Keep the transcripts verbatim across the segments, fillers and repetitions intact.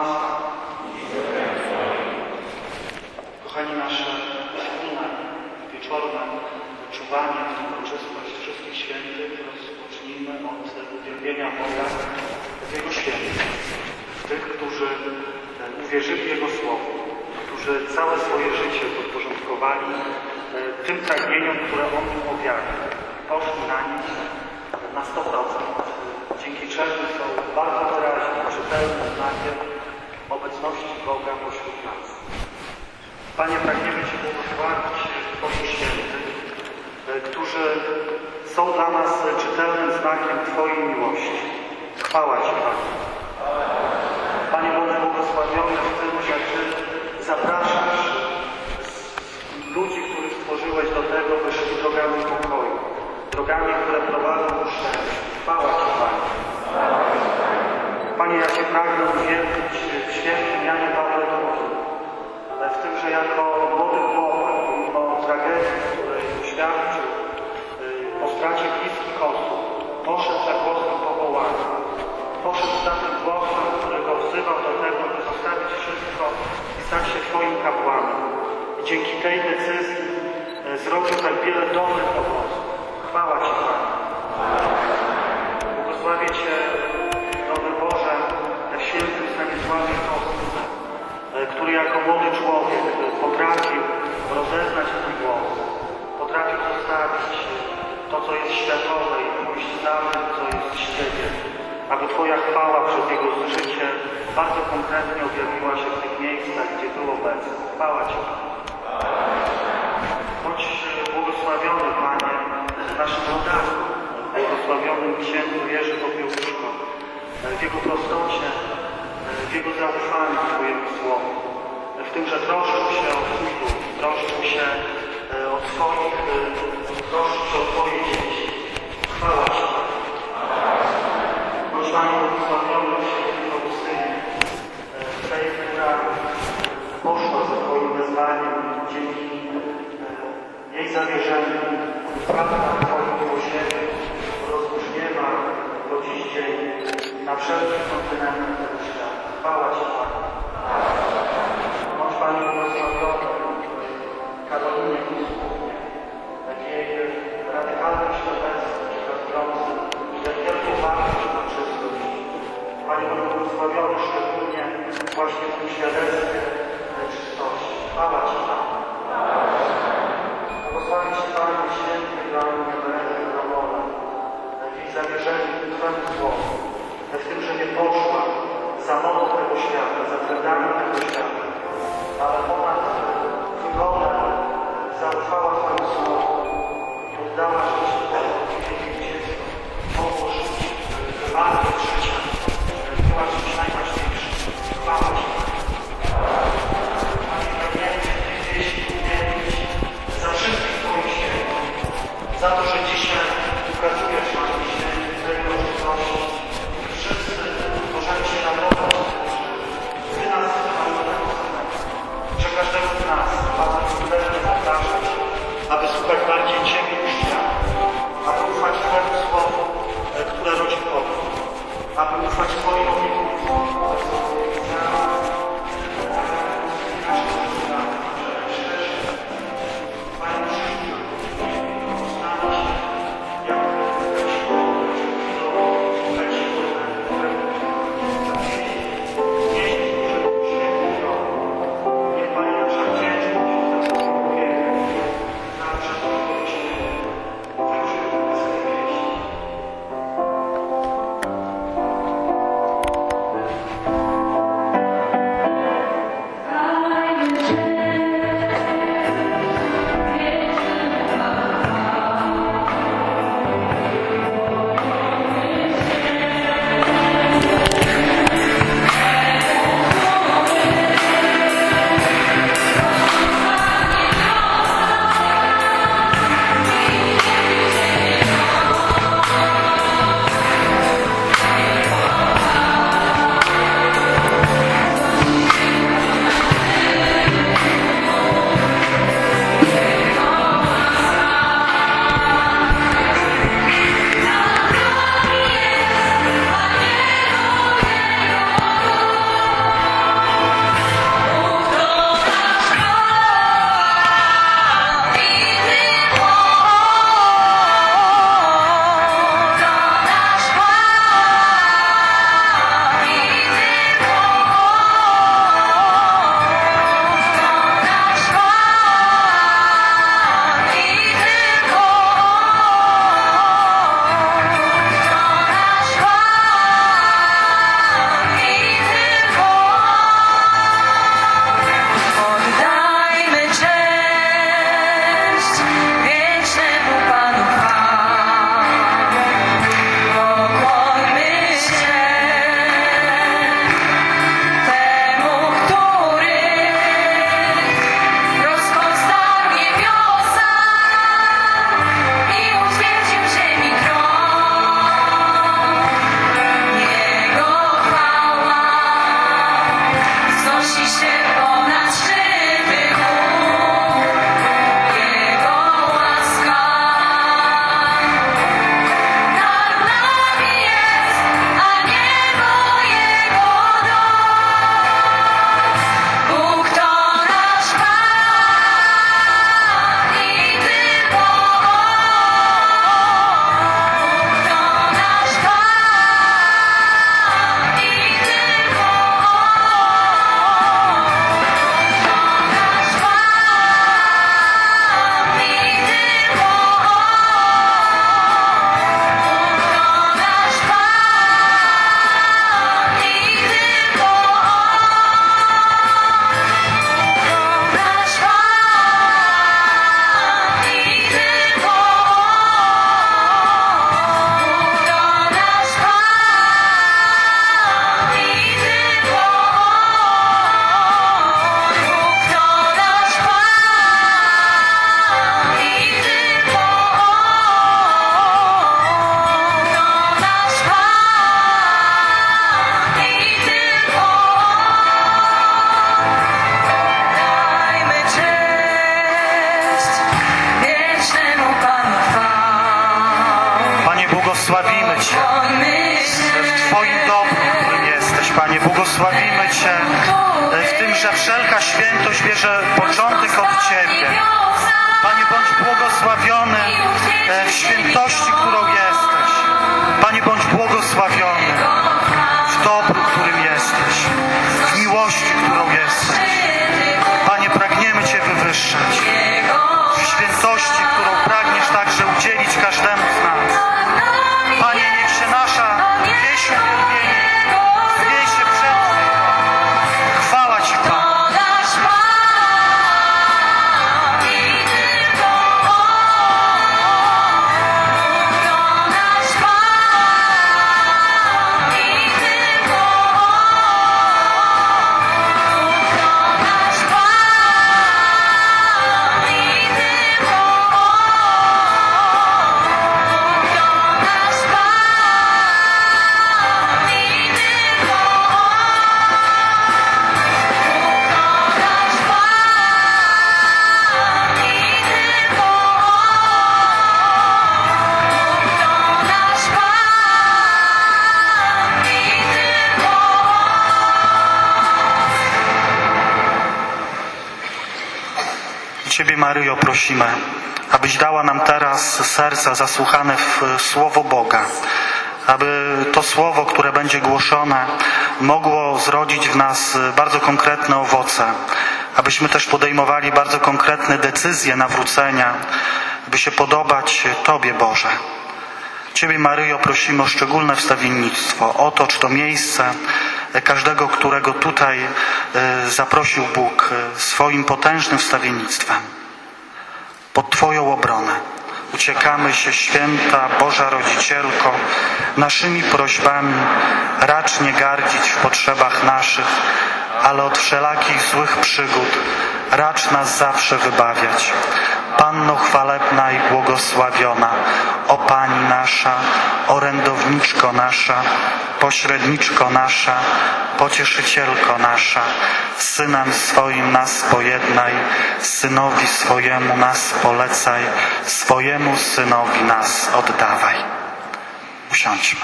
Państwa. Kochani, nasze wspólne, wieczorne czuwanie w uroczystość Wszystkich Świętych rozpocznijmy od uwielbienia Boga w Jego świętych. Tych, którzy uwierzyli Jego Słowu, którzy całe swoje życie podporządkowali tym pragnieniom, które On im objawił. Poszli na nich na sto procent. Dzięki czemu są bardzo wyraźnie, czytelnym znakiem obecności Boga pośród nas. Panie, pragniemy Cię błogosławić Twoich świętych, którzy są dla nas czytelnym znakiem Twojej miłości. Chwała Ci, Panie. Panie, bądź błogosławiony w tym, że Ty zapraszasz ludzi, których stworzyłeś do tego, by szli drogami pokoju, drogami, które prowadzą ku szczęściu. Chwała Ci, Panie. Panie, ja Cię pragnę uwielbić w świętym Janie Pawle drugim, w tym, że jako młody chłopak, mimo tragedii, której doświadczył po stracie bliskich osób, poszedł za głosem powołania. Poszedł za tym głosem, który go wzywał do tego, by zostawić wszystko i stać się Twoim kapłanem. I dzięki tej decyzji zrobił tak wiele dobrych owoców. Chwała Ci, Panie. Błogosławię Cię, dobry Boże, w świętym Stanisławie Kostce, który jako młody człowiek potrafił rozeznać Twój głos, potrafił zostawić to, co jest światowe i pójść za tym, co jest z Ciebie, aby Twoja chwała przez Jego życie bardzo konkretnie objawiła się w tych miejscach, gdzie był obecny. Chwała Ci, Panie. Bądź błogosławiony, Panie, naszym rodaku, błogosławionym księdzu Jerzy Popiełuszko, w jego prostocie, w jego zaufaniu Twojemu Słowu, w tym, że troszczył się o Twój lud, troszczył się o Twoich, troszczył się o Twoje dzieci. Chwała Ci, Panie. Bądź, Panie, błogosławiony w świętym Augustynie, tej, która poszła za Twoim wezwaniem dzięki jej zawierzeniu, prawda na Twoim miłosierdziu rozbrzmiewa do dziś dzień na wszelkich kontynentach tego świata. Chwała Ci, Panie. Bądź, Panie, błogosławiony Karolinie Kuskównie, w jej radykalnym świadectwie przekazującym, jak wielką wartość na czystość. Panie, bądź błogosławiony szczególnie właśnie w tym świadectwie czystości. Chwała Ci, Panie. Błogosławić Ci, Panie, święty dla mnie Terezy Gromola, w jej zamierzeniu Twemu Słowu, w tym, że nie poszła za modą tego świata, za trendami tego świata, ale ponad wygodem zaufała Twemu Słowu i oddała życie temu, kiedy jej dziecko mogło żyć wartość życia, była czymś najważniejszym. Chwała Ci, Panie, pragniemy Cię w tej wieści uwielbić za wszystkich Twoich świętych, za to, że dzisiaj ukazujesz nam świętych tej uroczystości. Wszyscy możemy się nagrodzić, Ty nas narodowego samego, że każdego z nas bardzo serdecznie zapraszasz, aby słuchać bardziej Ciebie niż świata, aby ufać Twojemu Słowu, które rodzi pokój, aby ufać Twoim obietnicom, które są obietnicami naszych życia, że szczerze, Panie, przyjmij, postawi się sławimy Cię w tym, że wszelka świętość bierze początek od Ciebie. Panie, bądź błogosławiony w świętości, którą jesteś. Panie, bądź błogosławiony w dobru, którym jesteś, w miłości, którą jesteś. Panie, pragniemy Cię wywyższać w świętości, którą pragniesz także udzielić każdemu z nas. Panie, niech się nasza pieśń uwielbienia wzniesie przed Tobą. Chwała Ci, Panie. Ciebie, Maryjo, prosimy, abyś dała nam teraz serca zasłuchane w Słowo Boga, aby to Słowo, które będzie głoszone, mogło zrodzić w nas bardzo konkretne owoce, abyśmy też podejmowali bardzo konkretne decyzje nawrócenia, by się podobać Tobie, Boże. Ciebie, Maryjo, prosimy o szczególne wstawiennictwo. Otocz to miejsce każdego, którego tutaj zaprosił Bóg swoim potężnym wstawiennictwem. Pod Twoją obronę uciekamy się, święta Boża Rodzicielko, naszymi prośbami. Racz nie gardzić w potrzebach naszych, ale od wszelakich złych przygód racz nas zawsze wybawiać. Panno chwalebna i błogosławiona, o Pani nasza, orędowniczko nasza, pośredniczko nasza, pocieszycielko nasza, z Synem swoim nas pojednaj, Synowi swojemu nas polecaj, swojemu Synowi nas oddawaj. Usiądźmy.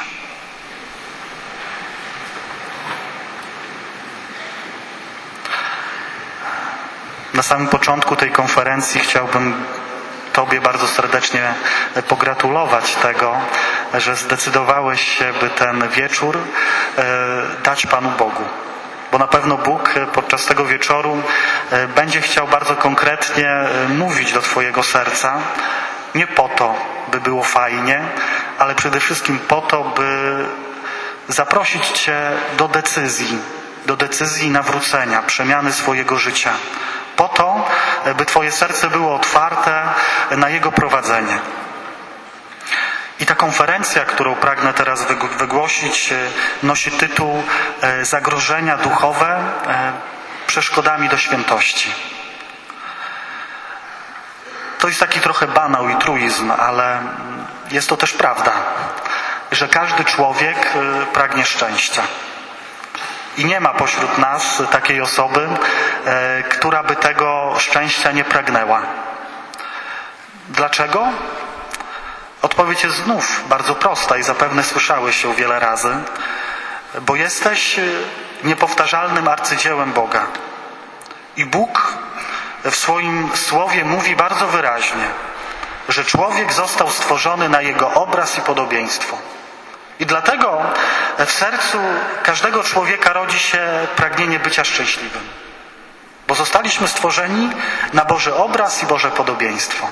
Na samym początku tej konferencji chciałbym Tobie bardzo serdecznie pogratulować tego, że zdecydowałeś się, by ten wieczór dać Panu Bogu. Bo na pewno Bóg podczas tego wieczoru będzie chciał bardzo konkretnie mówić do Twojego serca. Nie po to, by było fajnie, ale przede wszystkim po to, by zaprosić Cię do decyzji, do decyzji nawrócenia, przemiany swojego życia. Po to, by Twoje serce było otwarte na Jego prowadzenie. I ta konferencja, którą pragnę teraz wygłosić, nosi tytuł Zagrożenia duchowe przeszkodami do świętości. To jest taki trochę banał i truizm, ale jest to też prawda, że każdy człowiek pragnie szczęścia. I nie ma pośród nas takiej osoby, e, która by tego szczęścia nie pragnęła. Dlaczego? Odpowiedź jest znów bardzo prosta i zapewne słyszałeś ją wiele razy. Bo jesteś niepowtarzalnym arcydziełem Boga. I Bóg w swoim słowie mówi bardzo wyraźnie, że człowiek został stworzony na Jego obraz i podobieństwo. I dlatego w sercu każdego człowieka rodzi się pragnienie bycia szczęśliwym. Bo zostaliśmy stworzeni na Boży obraz i Boże podobieństwo.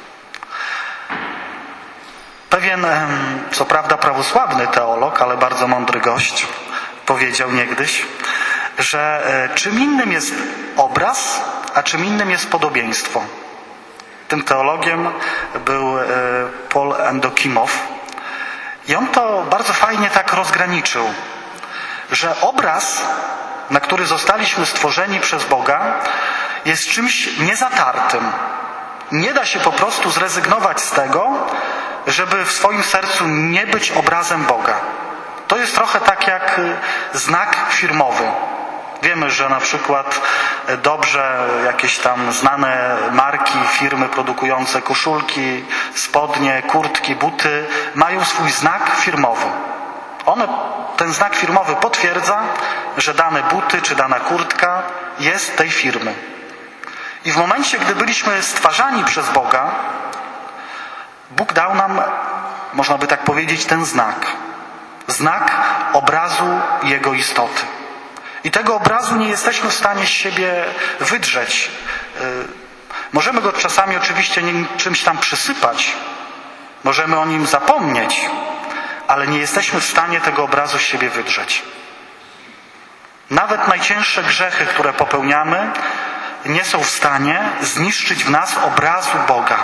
Pewien, co prawda prawosławny teolog, ale bardzo mądry gość, powiedział niegdyś, że czym innym jest obraz, a czym innym jest podobieństwo. Tym teologiem był Paul Endokimow. I on to bardzo fajnie tak rozgraniczył, że obraz, na który zostaliśmy stworzeni przez Boga, jest czymś niezatartym. Nie da się po prostu zrezygnować z tego, żeby w swoim sercu nie być obrazem Boga. To jest trochę tak jak znak firmowy. Wiemy, że na przykład dobrze jakieś tam znane marki, firmy produkujące koszulki, spodnie, kurtki, buty mają swój znak firmowy. One ten znak firmowy potwierdza, że dane buty czy dana kurtka jest tej firmy. I w momencie, gdy byliśmy stwarzani przez Boga, Bóg dał nam, można by tak powiedzieć, ten znak. Znak obrazu Jego istoty. I tego obrazu nie jesteśmy w stanie z siebie wydrzeć. Możemy go czasami oczywiście czymś tam przysypać. Możemy o nim zapomnieć, ale nie jesteśmy w stanie tego obrazu z siebie wydrzeć. Nawet najcięższe grzechy, które popełniamy, nie są w stanie zniszczyć w nas obrazu Boga.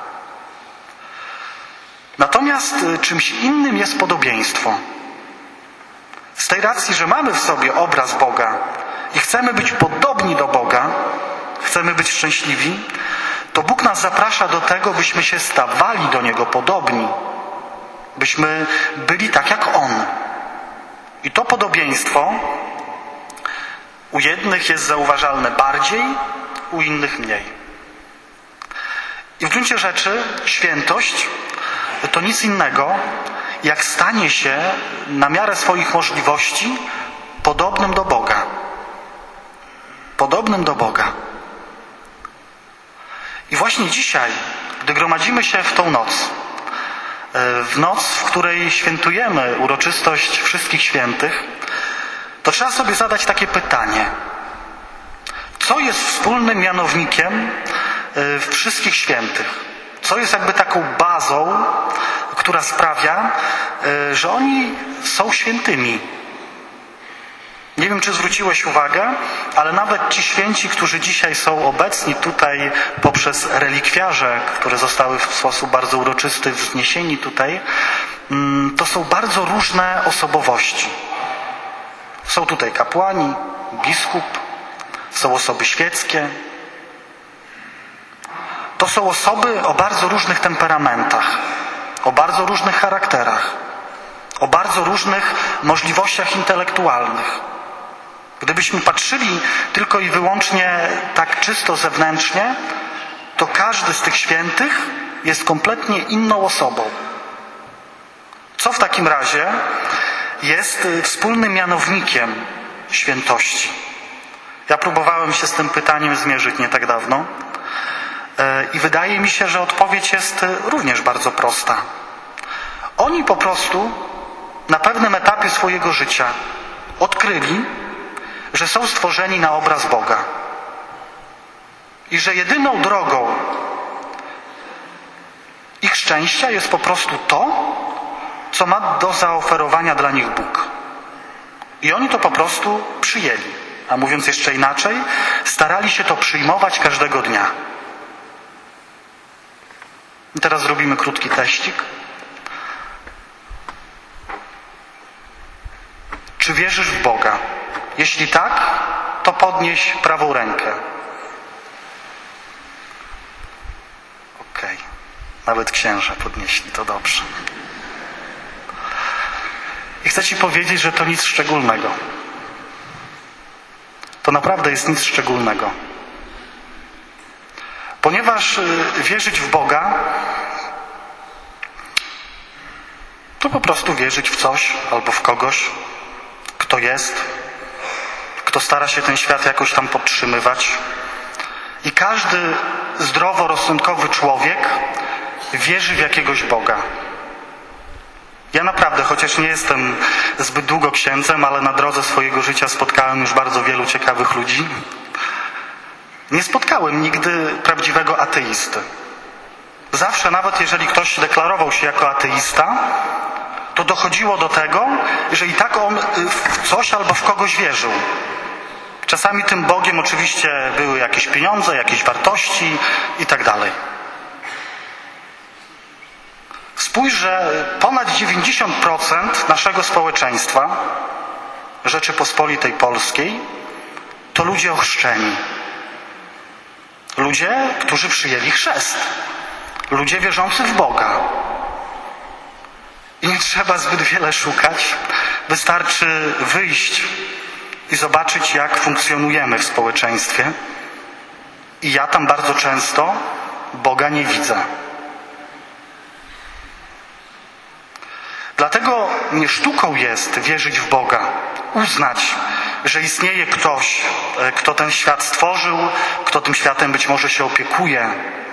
Natomiast czymś innym jest podobieństwo. Z tej racji, że mamy w sobie obraz Boga i chcemy być podobni do Boga, chcemy być szczęśliwi, to Bóg nas zaprasza do tego, byśmy się stawali do Niego podobni. Byśmy byli tak jak On. I to podobieństwo u jednych jest zauważalne bardziej, u innych mniej. I w gruncie rzeczy świętość to nic innego, jak stanie się na miarę swoich możliwości podobnym do Boga. Podobnym do Boga. I właśnie dzisiaj, gdy gromadzimy się w tą noc, w noc, w której świętujemy uroczystość Wszystkich Świętych, to trzeba sobie zadać takie pytanie. Co jest wspólnym mianownikiem Wszystkich Świętych? Co jest jakby taką bazą, która sprawia, że oni są świętymi? Nie wiem, czy zwróciłeś uwagę, ale nawet ci święci, którzy dzisiaj są obecni tutaj poprzez relikwiarze, które zostały w sposób bardzo uroczysty wzniesieni tutaj, to są bardzo różne osobowości. Są tutaj kapłani, biskup, są osoby świeckie. To są osoby o bardzo różnych temperamentach, o bardzo różnych charakterach, o bardzo różnych możliwościach intelektualnych. Gdybyśmy patrzyli tylko i wyłącznie tak czysto zewnętrznie, to każdy z tych świętych jest kompletnie inną osobą. Co w takim razie jest wspólnym mianownikiem świętości? Ja próbowałem się z tym pytaniem zmierzyć nie tak dawno i wydaje mi się, że odpowiedź jest również bardzo prosta. Oni po prostu na pewnym etapie swojego życia odkryli, że są stworzeni na obraz Boga. I że jedyną drogą ich szczęścia jest po prostu to, co ma do zaoferowania dla nich Bóg. I oni to po prostu przyjęli. A mówiąc jeszcze inaczej, starali się to przyjmować każdego dnia. I teraz zrobimy krótki teścik. Czy wierzysz w Boga? Jeśli tak, to podnieś prawą rękę. Okej. Okay. Nawet księża podnieśli, to dobrze. I chcę Ci powiedzieć, że to nic szczególnego. To naprawdę jest nic szczególnego. Ponieważ wierzyć w Boga to po prostu wierzyć w coś albo w kogoś, kto jest, kto stara się ten świat jakoś tam podtrzymywać. I każdy zdroworozsądkowy człowiek wierzy w jakiegoś Boga. Ja naprawdę, chociaż nie jestem zbyt długo księdzem, ale na drodze swojego życia spotkałem już bardzo wielu ciekawych ludzi. Nie spotkałem nigdy prawdziwego ateisty. Zawsze, nawet jeżeli ktoś deklarował się jako ateista, to dochodziło do tego, że i tak on w coś albo w kogoś wierzył. Czasami tym Bogiem oczywiście były jakieś pieniądze, jakieś wartości i tak dalej. Spójrz, że ponad dziewięćdziesiąt procent naszego społeczeństwa Rzeczypospolitej Polskiej to ludzie ochrzczeni. Ludzie, którzy przyjęli chrzest. Ludzie wierzący w Boga. I nie trzeba zbyt wiele szukać. Wystarczy wyjść i zobaczyć, jak funkcjonujemy w społeczeństwie. I ja tam bardzo często Boga nie widzę. Dlatego nie sztuką jest wierzyć w Boga, uznać, że istnieje ktoś, kto ten świat stworzył, kto tym światem być może się opiekuje.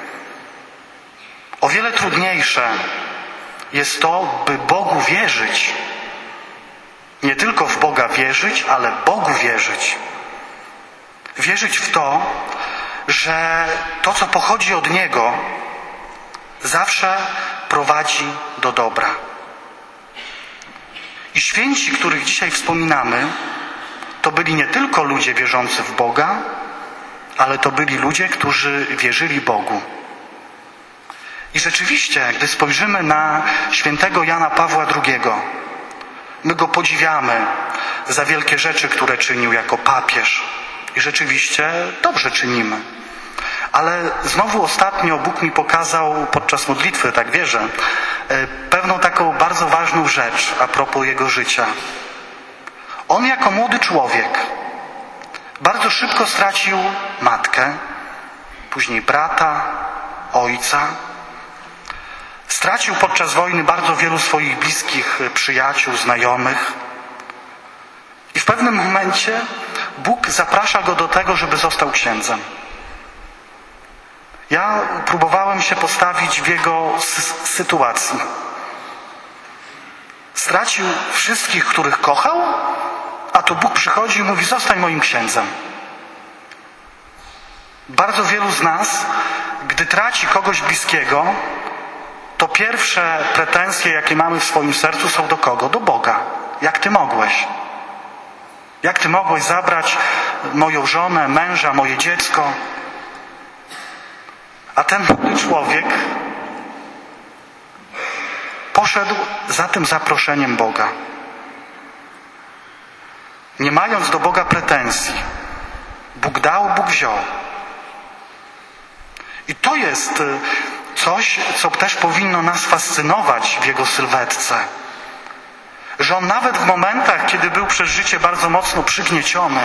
O wiele trudniejsze jest to, by Bogu wierzyć. Nie tylko w Boga wierzyć, ale Bogu wierzyć. Wierzyć w to, że to, co pochodzi od Niego, zawsze prowadzi do dobra. I święci, których dzisiaj wspominamy, to byli nie tylko ludzie wierzący w Boga, ale to byli ludzie, którzy wierzyli Bogu. I rzeczywiście, gdy spojrzymy na świętego Jana Pawła drugiego, my go podziwiamy za wielkie rzeczy, które czynił jako papież. I rzeczywiście dobrze czynimy. Ale znowu ostatnio Bóg mi pokazał podczas modlitwy, tak wierzę, pewną taką bardzo ważną rzecz a propos jego życia. On jako młody człowiek bardzo szybko stracił matkę, później brata, ojca. Stracił podczas wojny bardzo wielu swoich bliskich przyjaciół, znajomych. I w pewnym momencie Bóg zaprasza go do tego, żeby został księdzem. Ja próbowałem się postawić w jego sytuacji. Stracił wszystkich, których kochał, a tu Bóg przychodzi i mówi: zostań moim księdzem. Bardzo wielu z nas, gdy traci kogoś bliskiego, to pierwsze pretensje, jakie mamy w swoim sercu, są do kogo? Do Boga. Jak Ty mogłeś? Jak Ty mogłeś zabrać moją żonę, męża, moje dziecko? A ten młody człowiek poszedł za tym zaproszeniem Boga. Nie mając do Boga pretensji. Bóg dał, Bóg wziął. I to jest coś, co też powinno nas fascynować w jego sylwetce. Że on nawet w momentach, kiedy był przez życie bardzo mocno przygnieciony,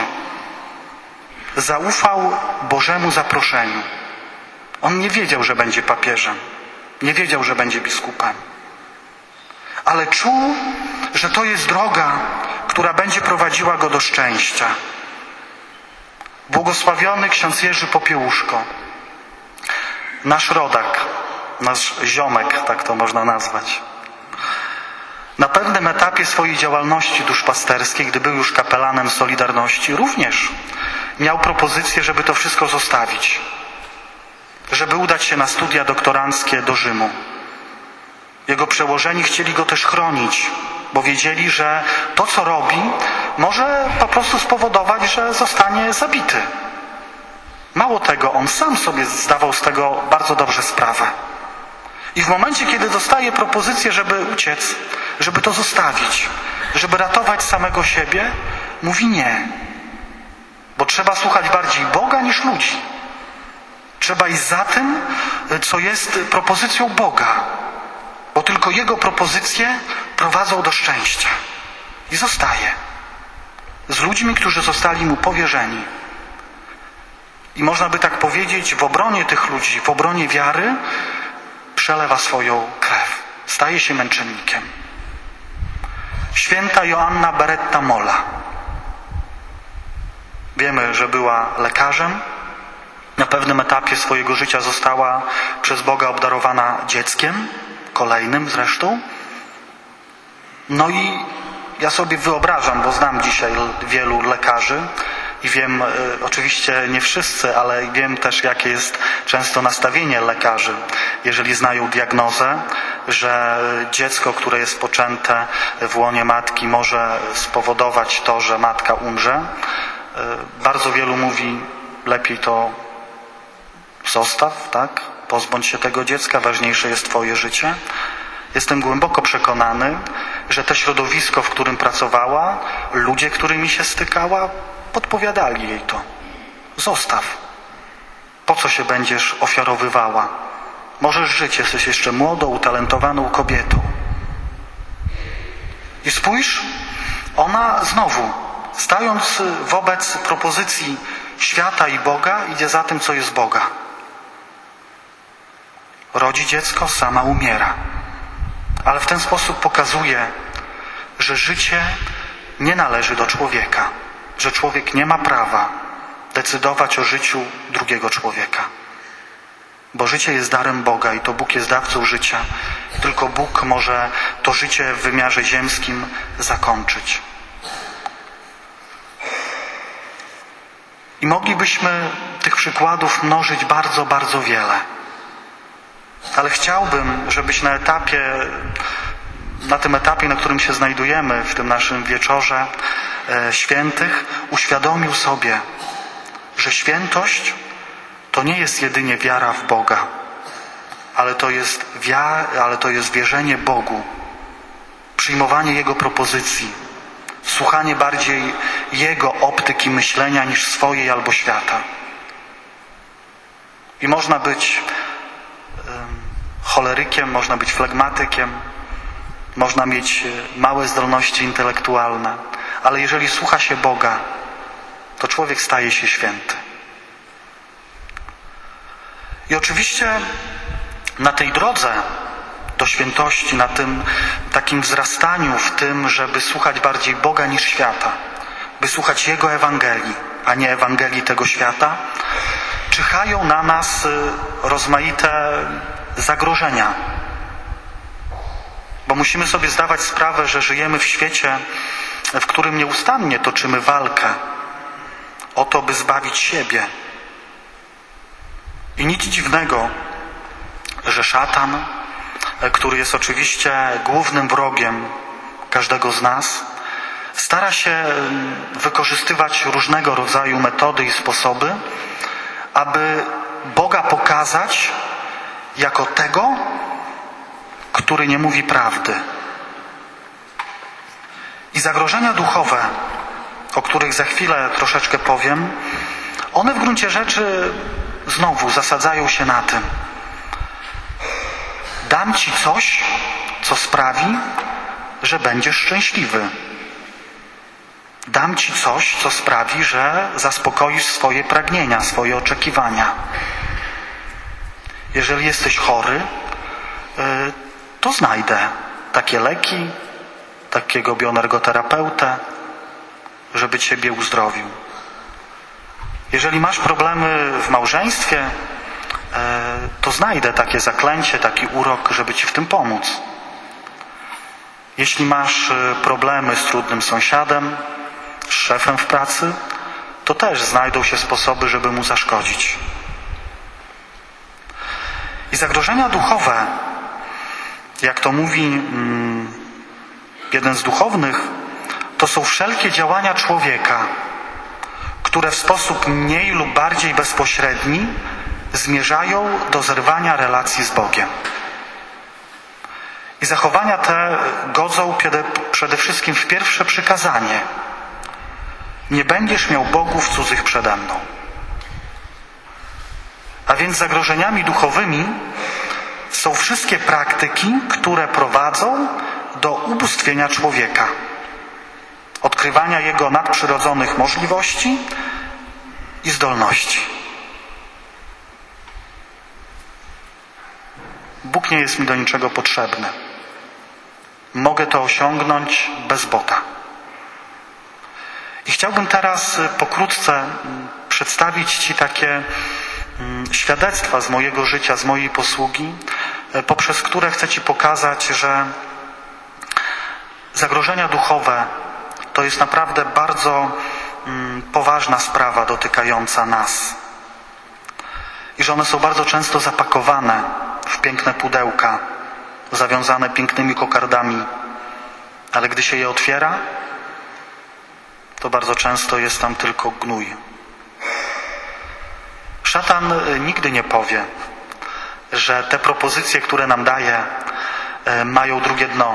zaufał Bożemu zaproszeniu. On nie wiedział, że będzie papieżem. Nie wiedział, że będzie biskupem. Ale czuł, że to jest droga, która będzie prowadziła go do szczęścia. Błogosławiony ksiądz Jerzy Popiełuszko, nasz rodak, nasz ziomek, tak to można nazwać. Na pewnym etapie swojej działalności duszpasterskiej, gdy był już kapelanem Solidarności, również miał propozycję, żeby to wszystko zostawić. Żeby udać się na studia doktoranckie do Rzymu. Jego przełożeni chcieli go też chronić, bo wiedzieli, że to, co robi, może po prostu spowodować, że zostanie zabity. Mało tego, on sam sobie zdawał z tego bardzo dobrze sprawę. I w momencie, kiedy dostaje propozycję, żeby uciec, żeby to zostawić, żeby ratować samego siebie, mówi nie. Bo trzeba słuchać bardziej Boga niż ludzi. Trzeba iść za tym, co jest propozycją Boga. Bo tylko Jego propozycje prowadzą do szczęścia. I zostaje. Z ludźmi, którzy zostali Mu powierzeni. I można by tak powiedzieć, w obronie tych ludzi, w obronie wiary, przelewa swoją krew. Staje się męczennikiem. Święta Joanna Beretta Molla. Wiemy, że była lekarzem. Na pewnym etapie swojego życia została przez Boga obdarowana dzieckiem, kolejnym zresztą. No i ja sobie wyobrażam, bo znam dzisiaj wielu lekarzy i wiem, oczywiście nie wszyscy, ale wiem też, jakie jest często nastawienie lekarzy, jeżeli znają diagnozę, że dziecko, które jest poczęte w łonie matki, może spowodować to, że matka umrze. Bardzo wielu mówi, lepiej to zostaw, tak? Pozbądź się tego dziecka, ważniejsze jest Twoje życie. Jestem głęboko przekonany, że to środowisko, w którym pracowała, ludzie, którymi się stykała, podpowiadali jej to. Zostaw. Po co się będziesz ofiarowywała? Możesz żyć, jesteś jeszcze młodą, utalentowaną kobietą. I spójrz, ona znowu, stając wobec propozycji świata i Boga, idzie za tym, co jest Boga. Rodzi dziecko, sama umiera. ale w ten sposób pokazuje, że życie nie należy do człowieka, że człowiek nie ma prawa decydować o życiu drugiego człowieka. Bo życie jest darem Boga i to Bóg jest dawcą życia. Tylko Bóg może to życie w wymiarze ziemskim zakończyć. I moglibyśmy tych przykładów mnożyć bardzo, bardzo wiele. Ale chciałbym, żebyś na etapie, na tym etapie, na którym się znajdujemy w tym naszym wieczorze e, świętych, uświadomił sobie, że świętość to nie jest jedynie wiara w Boga, ale to jest wiara, ale to jest wierzenie Bogu, przyjmowanie Jego propozycji, słuchanie bardziej Jego optyki myślenia niż swojej albo świata. I można być cholerykiem, można być flegmatykiem, można mieć małe zdolności intelektualne, ale jeżeli słucha się Boga, to człowiek staje się święty. I oczywiście na tej drodze do świętości, na tym takim wzrastaniu w tym, żeby słuchać bardziej Boga niż świata, by słuchać Jego Ewangelii, a nie Ewangelii tego świata, czyhają na nas rozmaite zagrożenia. Bo musimy sobie zdawać sprawę, że żyjemy w świecie, w którym nieustannie toczymy walkę o to, by zbawić siebie. I nic dziwnego, że szatan, który jest oczywiście głównym wrogiem każdego z nas, stara się wykorzystywać różnego rodzaju metody i sposoby, aby Boga pokazać jako tego, który nie mówi prawdy. I zagrożenia duchowe, o których za chwilę troszeczkę powiem, one w gruncie rzeczy znowu zasadzają się na tym. Dam ci coś, co sprawi, że będziesz szczęśliwy. Dam ci coś, co sprawi, że zaspokoisz swoje pragnienia, swoje oczekiwania. Jeżeli jesteś chory, to znajdę takie leki, takiego bioenergoterapeutę, żeby ciebie uzdrowił. Jeżeli masz problemy w małżeństwie, to znajdę takie zaklęcie, taki urok, żeby ci w tym pomóc. Jeśli masz problemy z trudnym sąsiadem, z szefem w pracy, to też znajdą się sposoby, żeby mu zaszkodzić. I zagrożenia duchowe, jak to mówi mm, jeden z duchownych, to są wszelkie działania człowieka, które w sposób mniej lub bardziej bezpośredni zmierzają do zerwania relacji z Bogiem. I zachowania te godzą przede wszystkim w pierwsze przykazanie. Nie będziesz miał bogów cudzych przede mną. A więc zagrożeniami duchowymi są wszystkie praktyki, które prowadzą do ubóstwienia człowieka, odkrywania jego nadprzyrodzonych możliwości i zdolności. Bóg nie jest mi do niczego potrzebny. Mogę to osiągnąć bez Boga. I chciałbym teraz pokrótce przedstawić Ci takie świadectwa z mojego życia, z mojej posługi, poprzez które chcę Ci pokazać, że zagrożenia duchowe to jest naprawdę bardzo poważna sprawa dotykająca nas. I że one są bardzo często zapakowane w piękne pudełka, zawiązane pięknymi kokardami, ale gdy się je otwiera, to bardzo często jest tam tylko gnój. Szatan nigdy nie powie, że te propozycje, które nam daje, mają drugie dno.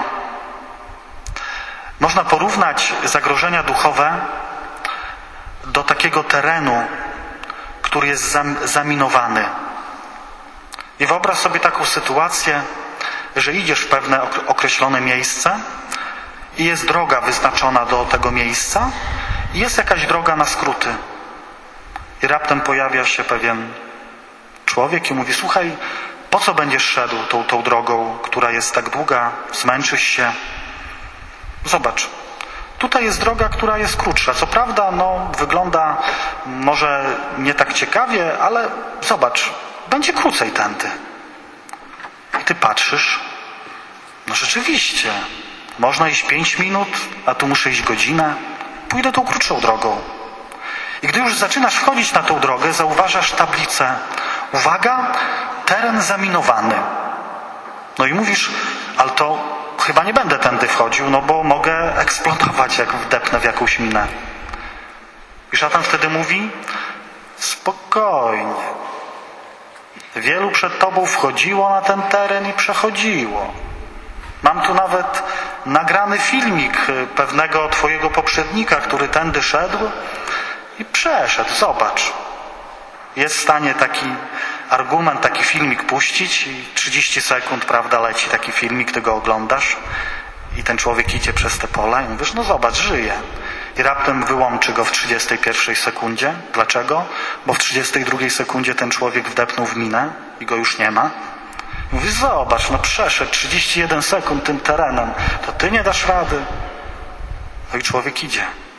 Można porównać zagrożenia duchowe do takiego terenu, który jest zaminowany. I wyobraź sobie taką sytuację, że idziesz w pewne określone miejsce i jest droga wyznaczona do tego miejsca i jest jakaś droga na skróty. I raptem pojawia się pewien człowiek i mówi: słuchaj, Po co będziesz szedł tą, tą drogą, która jest tak długa, zmęczysz się? Zobacz, tutaj jest droga, która jest krótsza. Co prawda, no, wygląda może nie tak ciekawie, ale zobacz, będzie krócej tędy. I ty patrzysz, no rzeczywiście, można iść pięć minut, a tu muszę iść godzinę. Pójdę tą krótszą drogą. I gdy już zaczynasz wchodzić na tą drogę, zauważasz tablicę. Uwaga, teren zaminowany. No i mówisz, ale to chyba nie będę tędy wchodził, no bo mogę eksplodować, jak wdepnę w jakąś minę. I szatan wtedy mówi, spokojnie. Wielu przed tobą wchodziło na ten teren i przechodziło. Mam tu nawet nagrany filmik pewnego twojego poprzednika, który tędy szedł i przeszedł. Zobacz. Jest w stanie taki argument, taki filmik puścić i trzydzieści sekund, prawda, leci taki filmik, ty go oglądasz i ten człowiek idzie przez te pola i mówisz, no zobacz, żyje. I raptem wyłączy go w trzydziestej pierwszej sekundzie. Dlaczego? Bo w trzydziestej drugiej sekundzie ten człowiek wdepnął w minę i go już nie ma. I mówisz, zobacz, no przeszedł trzydzieści jeden sekund tym terenem, to ty nie dasz rady. No i człowiek idzie.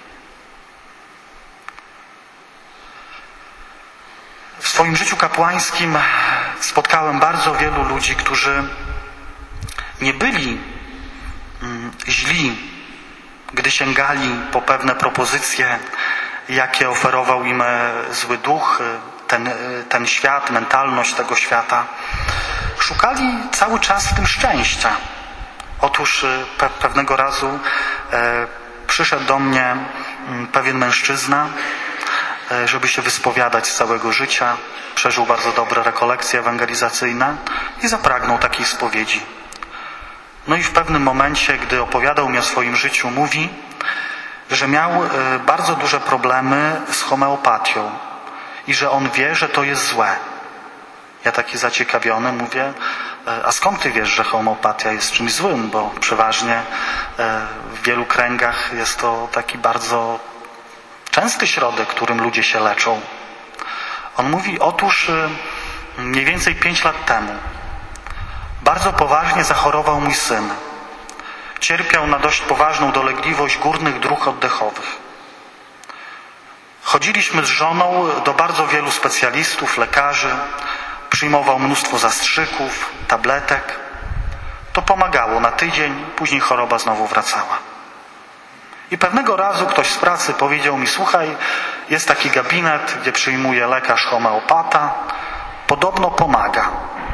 W swoim życiu kapłańskim spotkałem bardzo wielu ludzi, którzy nie byli mm, źli, gdy sięgali po pewne propozycje, jakie oferował im zły duch, ten, ten świat, mentalność tego świata. Szukali cały czas w tym szczęścia. Otóż pe, pewnego razu e, przyszedł do mnie m, pewien mężczyzna, żeby się wyspowiadać z całego życia. Przeżył bardzo dobre rekolekcje ewangelizacyjne i zapragnął takiej spowiedzi. No i w pewnym momencie, gdy opowiadał mi o swoim życiu, mówi, że miał bardzo duże problemy z homeopatią i że on wie, że to jest złe. Ja taki zaciekawiony mówię, a skąd ty wiesz, że homeopatia jest czymś złym? Bo przeważnie w wielu kręgach jest to taki bardzo częsty środek, którym ludzie się leczą. On mówi, otóż mniej więcej pięć lat temu bardzo poważnie zachorował mój syn. Cierpiał na dość poważną dolegliwość górnych dróg oddechowych. Chodziliśmy z żoną do bardzo wielu specjalistów, lekarzy. Przyjmował mnóstwo zastrzyków, tabletek. To pomagało na tydzień, później choroba znowu wracała. I pewnego razu ktoś z pracy powiedział mi, słuchaj, jest taki gabinet, gdzie przyjmuje lekarz homeopata, podobno pomaga.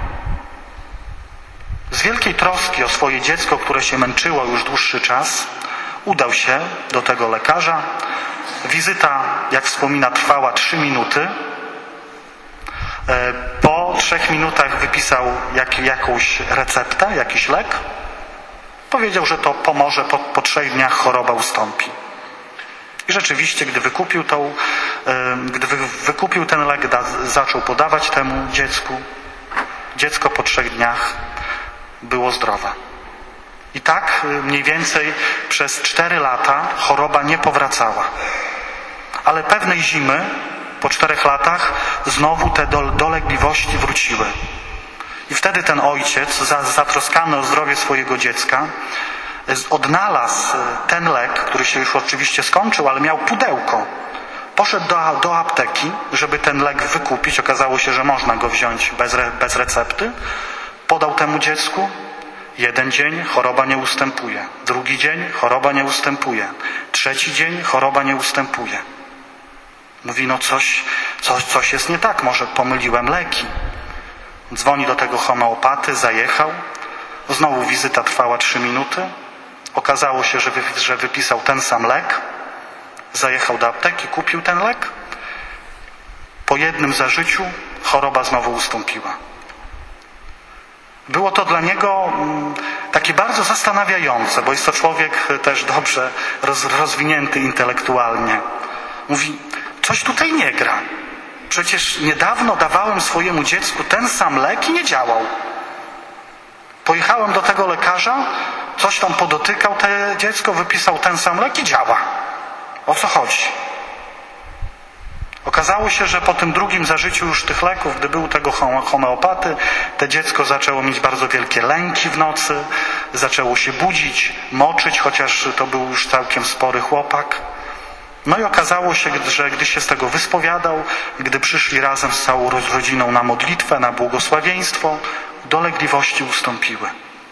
Z wielkiej troski o swoje dziecko, które się męczyło już dłuższy czas, udał się do tego lekarza. Wizyta, jak wspomina, trwała trzy minuty. Po trzech minutach wypisał jak, jakąś receptę, jakiś lek. Powiedział, że to pomoże, po, po trzech dniach choroba ustąpi. I rzeczywiście, gdy wykupił, tą, gdy wy, wykupił ten lek, da, zaczął podawać temu dziecku. Dziecko po trzech dniach było zdrowe. I tak mniej więcej przez cztery lata choroba nie powracała. Ale pewnej zimy, po czterech latach, znowu te dolegliwości wróciły. I wtedy ten ojciec, zatroskany o zdrowie swojego dziecka, odnalazł ten lek, który się już oczywiście skończył, ale miał pudełko. Poszedł do, do apteki, żeby ten lek wykupić. Okazało się, że można go wziąć bez, re, bez recepty. Podał temu dziecku. Jeden dzień choroba nie ustępuje. Drugi dzień choroba nie ustępuje. Trzeci dzień choroba nie ustępuje. Mówi, no coś, coś, coś jest nie tak. Może pomyliłem leki. Dzwoni do tego homeopaty, zajechał. Znowu wizyta trwała trzy minuty. Okazało się, że, wy, że wypisał ten sam lek. Zajechał do apteki, kupił ten lek. Po jednym zażyciu choroba znowu ustąpiła. Było to dla niego takie bardzo zastanawiające, bo jest to człowiek też dobrze roz, rozwinięty intelektualnie. Mówi, coś tutaj nie gra. Przecież niedawno dawałem swojemu dziecku ten sam lek i nie działał. Pojechałem do tego lekarza, coś tam podotykał te dziecko, wypisał ten sam lek i działa. O co chodzi? Okazało się, że po tym drugim zażyciu już tych leków, gdy był tego homeopaty, to dziecko zaczęło mieć bardzo wielkie lęki w nocy, zaczęło się budzić, moczyć, chociaż to był już całkiem spory chłopak. No i okazało się, że gdy się z tego wyspowiadał, gdy przyszli razem z całą rodziną na modlitwę, na błogosławieństwo, dolegliwości ustąpiły.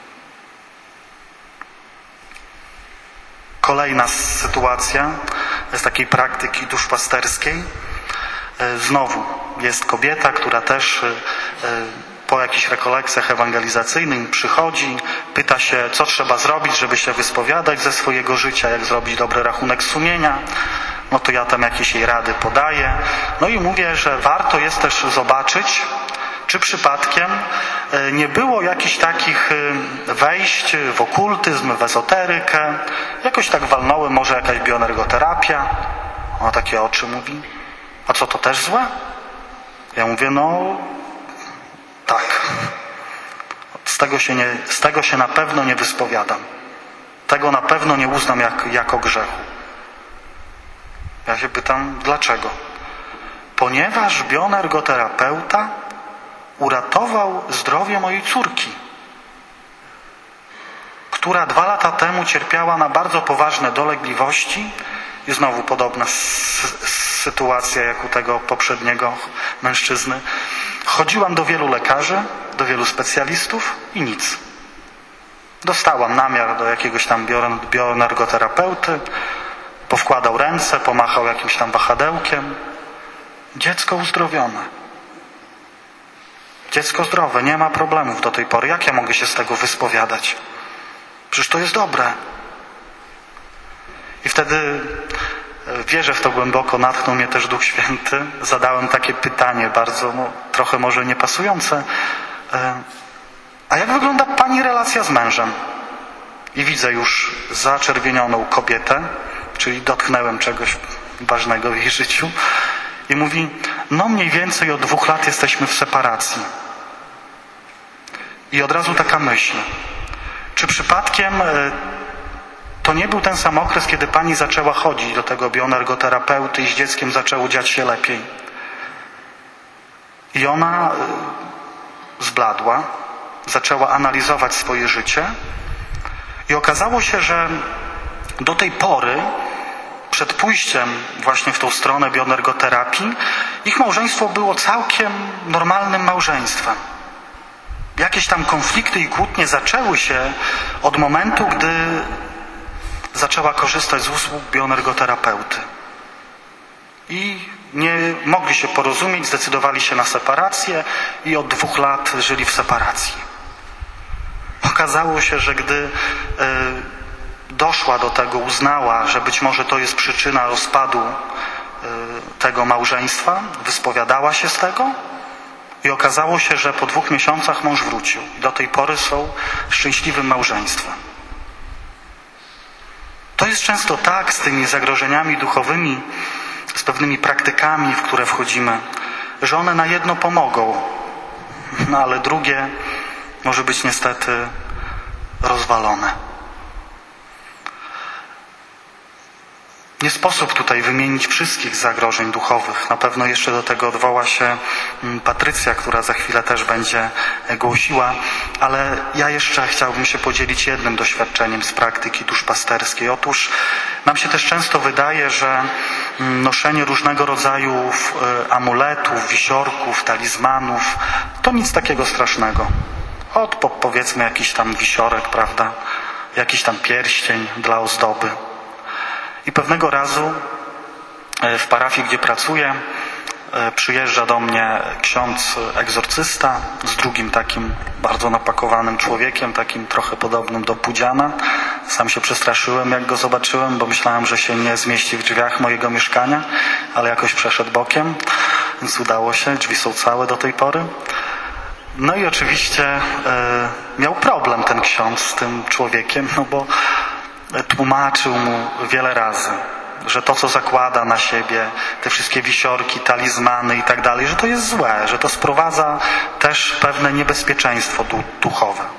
Kolejna sytuacja z takiej praktyki duszpasterskiej. Znowu jest kobieta, która też po jakichś rekolekcjach ewangelizacyjnych przychodzi, pyta się, co trzeba zrobić, żeby się wyspowiadać ze swojego życia, jak zrobić dobry rachunek sumienia. No to ja tam jakieś jej rady podaję. No i mówię, że warto jest też zobaczyć, czy przypadkiem nie było jakichś takich wejść w okultyzm, w ezoterykę. Jakoś tak walnąłem, może jakaś bioenergoterapia. Ona takie oczy mówi. A co, to też złe? Ja mówię, no tak. Z tego się, nie, z tego się na pewno nie wyspowiadam. Tego na pewno nie uznam jak, jako grzechu. Ja się pytam, dlaczego? Ponieważ bioenergoterapeuta uratował zdrowie mojej córki, która dwa lata temu cierpiała na bardzo poważne dolegliwości i znowu podobna sytuacja jak u tego poprzedniego mężczyzny. Chodziłam do wielu lekarzy, do wielu specjalistów i nic. Dostałam namiar do jakiegoś tam bioenergoterapeuty, powkładał ręce, pomachał jakimś tam wahadełkiem. Dziecko uzdrowione. Dziecko zdrowe, nie ma problemów do tej pory. Jak ja mogę się z tego wyspowiadać? Przecież to jest dobre. I wtedy, wierzę w to głęboko, natchnął mnie też Duch Święty. Zadałem takie pytanie bardzo, no, trochę może niepasujące. A jak wygląda pani relacja z mężem? I widzę już zaczerwienioną kobietę, czyli dotknęłem czegoś ważnego w jej życiu. I mówi, no mniej więcej od dwóch lat jesteśmy w separacji. I od razu taka myśl. Czy przypadkiem to nie był ten sam okres, kiedy pani zaczęła chodzić do tego bioenergoterapeuty i z dzieckiem zaczęło dziać się lepiej? I ona zbladła, zaczęła analizować swoje życie i okazało się, że do tej pory, przed pójściem właśnie w tą stronę bioenergoterapii, ich małżeństwo było całkiem normalnym małżeństwem. Jakieś tam konflikty i kłótnie zaczęły się od momentu, gdy zaczęła korzystać z usług bioenergoterapeuty. I nie mogli się porozumieć, zdecydowali się na separację i od dwóch lat żyli w separacji. Okazało się, że gdy y, doszła do tego, uznała, że być może to jest przyczyna rozpadu y, tego małżeństwa, wyspowiadała się z tego i okazało się, że po dwóch miesiącach mąż wrócił. I do tej pory są szczęśliwym małżeństwem. To jest często tak z tymi zagrożeniami duchowymi, z pewnymi praktykami, w które wchodzimy, że one na jedno pomogą, no ale drugie może być niestety rozwalone. Nie sposób tutaj wymienić wszystkich zagrożeń duchowych. Na pewno jeszcze do tego odwoła się Patrycja, która za chwilę też będzie głosiła, ale ja jeszcze chciałbym się podzielić jednym doświadczeniem z praktyki duszpasterskiej. Otóż nam się też często wydaje, że noszenie różnego rodzaju amuletów, wisiorków, talizmanów to nic takiego strasznego. Od powiedzmy jakiś tam wisiorek, prawda? Jakiś tam pierścień dla ozdoby. I pewnego razu w parafii, gdzie pracuję, przyjeżdża do mnie ksiądz egzorcysta z drugim takim bardzo napakowanym człowiekiem, takim trochę podobnym do Pudziana. Sam się przestraszyłem, jak go zobaczyłem, bo myślałem, że się nie zmieści w drzwiach mojego mieszkania, ale jakoś przeszedł bokiem, więc udało się, drzwi są całe do tej pory. No i oczywiście e, miał problem ten ksiądz z tym człowiekiem, no bo tłumaczył mu wiele razy, że to, co zakłada na siebie, te wszystkie wisiorki, talizmany i tak dalej, że to jest złe, że to sprowadza też pewne niebezpieczeństwo duchowe.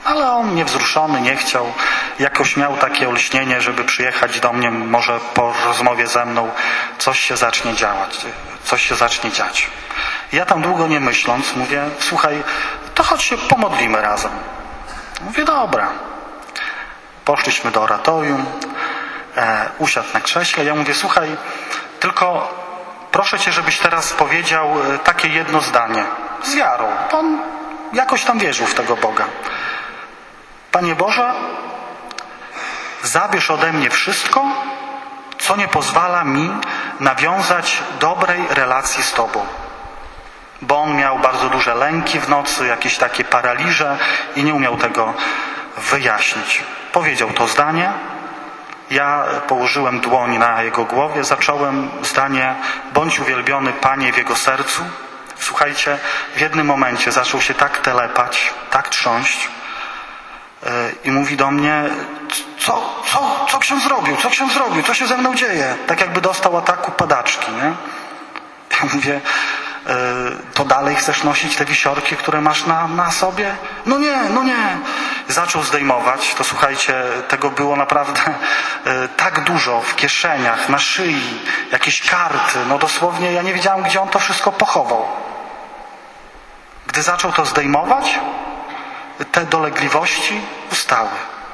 Ale on niewzruszony, nie chciał. Jakoś miał takie olśnienie, żeby przyjechać do mnie, może po rozmowie ze mną coś się zacznie działać, coś się zacznie dziać. Ja tam długo nie myśląc mówię, słuchaj, to chodź się pomodlimy razem. Mówię, dobra. Poszliśmy do oratorium, e, usiadł na krześle. Ja mówię, słuchaj, tylko proszę Cię, żebyś teraz powiedział takie jedno zdanie z wiarą. On jakoś tam wierzył w tego Boga. Panie Boże, zabierz ode mnie wszystko, co nie pozwala mi nawiązać dobrej relacji z Tobą. Bo on miał bardzo duże lęki w nocy, jakieś takie paraliże i nie umiał tego wyjaśnić. Powiedział to zdanie. Ja położyłem dłoń na jego głowie, zacząłem zdanie: bądź uwielbiony Panie w jego sercu. Słuchajcie, w jednym momencie zaczął się tak telepać, tak trząść yy, i mówi do mnie: co, co, co ksiądz zrobił, co ksiądz zrobił, co się ze mną dzieje? Tak jakby dostał ataku padaczki, nie? Ja mówię: yy, to dalej chcesz nosić te wisiorki, które masz na, na sobie? No nie, no nie. Zaczął zdejmować, to słuchajcie, tego było naprawdę yy, tak dużo w kieszeniach, na szyi, jakieś karty, no dosłownie ja nie wiedziałem, gdzie on to wszystko pochował. Gdy zaczął to zdejmować, te dolegliwości ustały.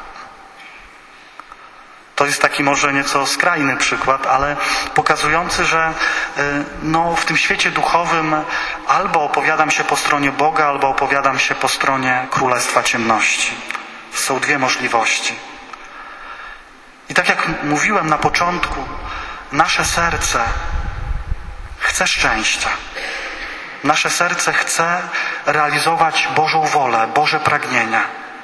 To jest taki może nieco skrajny przykład, ale pokazujący, że no, w tym świecie duchowym albo opowiadam się po stronie Boga, albo opowiadam się po stronie Królestwa Ciemności. Są dwie możliwości. I tak jak mówiłem na początku, nasze serce chce szczęścia. Nasze serce chce realizować Bożą wolę, Boże pragnienia.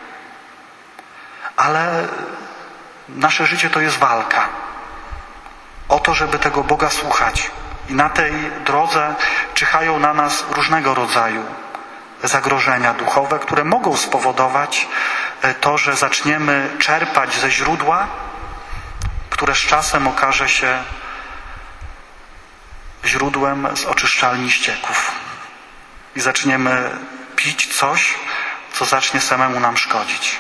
Ale nasze życie to jest walka o to, żeby tego Boga słuchać. I na tej drodze czyhają na nas różnego rodzaju zagrożenia duchowe, które mogą spowodować to, że zaczniemy czerpać ze źródła, które z czasem okaże się źródłem z oczyszczalni ścieków. I zaczniemy pić coś, co zacznie samemu nam szkodzić.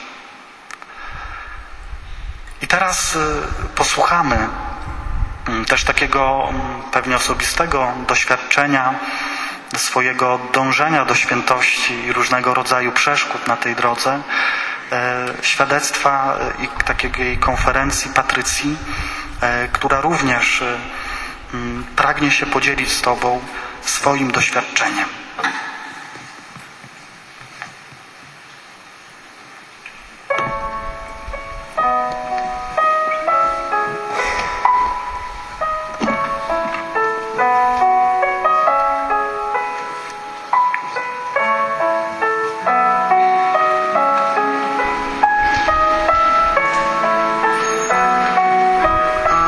I teraz posłuchamy też takiego pewnie osobistego doświadczenia swojego dążenia do świętości i różnego rodzaju przeszkód na tej drodze, świadectwa i takiej konferencji Patrycji, która również pragnie się podzielić z Tobą swoim doświadczeniem.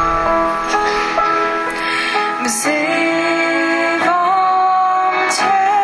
Wzywam Cię.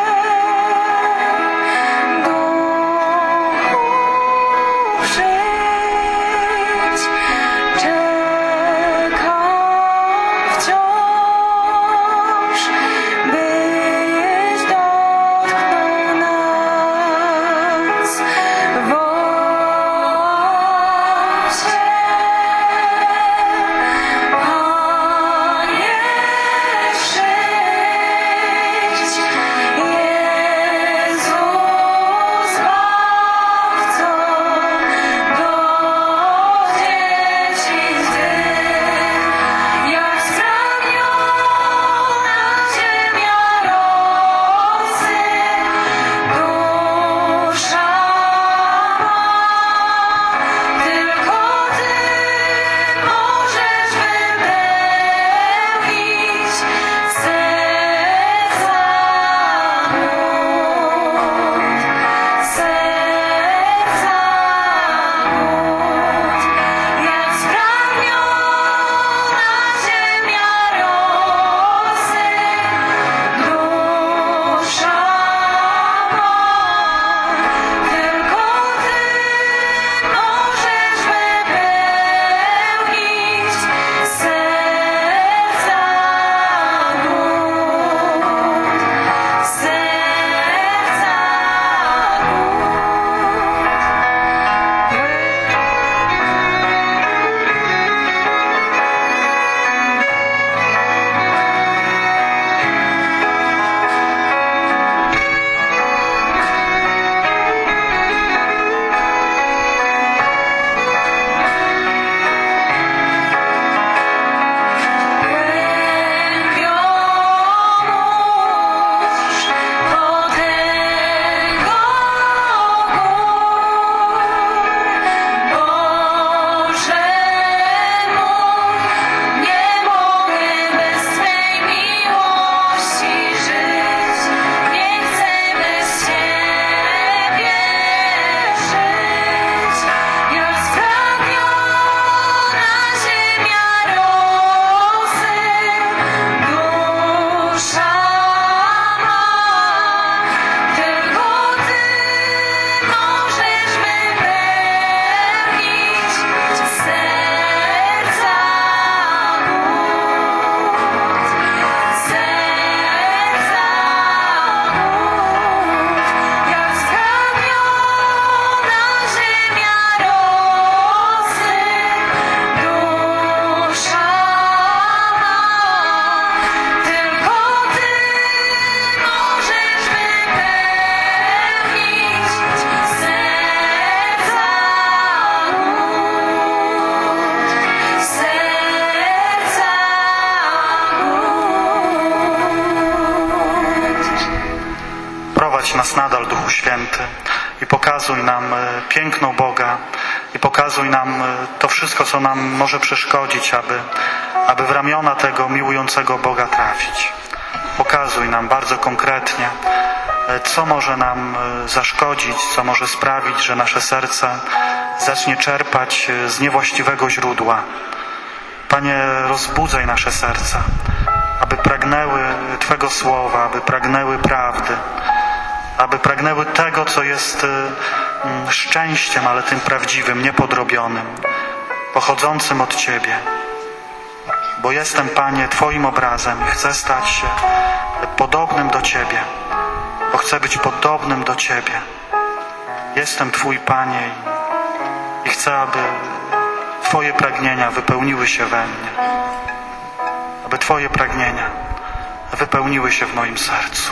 prowadź nas nadal, Duchu Święty, i pokazuj nam piękno Boga i pokazuj nam to wszystko, co nam może przeszkodzić, aby, aby w ramiona tego miłującego Boga trafić. Pokazuj nam bardzo konkretnie, co może nam zaszkodzić, co może sprawić, że nasze serce zacznie czerpać z niewłaściwego źródła. Panie, rozbudzaj nasze serca, aby pragnęły Twego Słowa, aby pragnęły prawdy, aby pragnęły tego, co jest szczęściem, ale tym prawdziwym, niepodrobionym, pochodzącym od Ciebie. Bo jestem, Panie, Twoim obrazem i chcę stać się podobnym do Ciebie, bo chcę być podobnym do Ciebie. Jestem Twój, Panie, i chcę, aby Twoje pragnienia wypełniły się we mnie, aby Twoje pragnienia wypełniły się w moim sercu.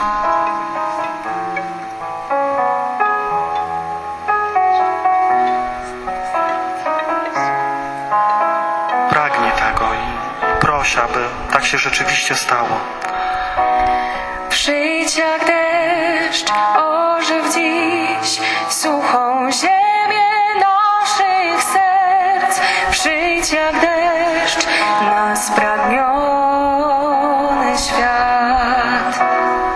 Pragnij tego i proś, aby tak się rzeczywiście stało. Przyjdź jak deszcz, ożyw dziś suchą ziemię naszych serc. Przyjdź jak deszcz na spragniony świat.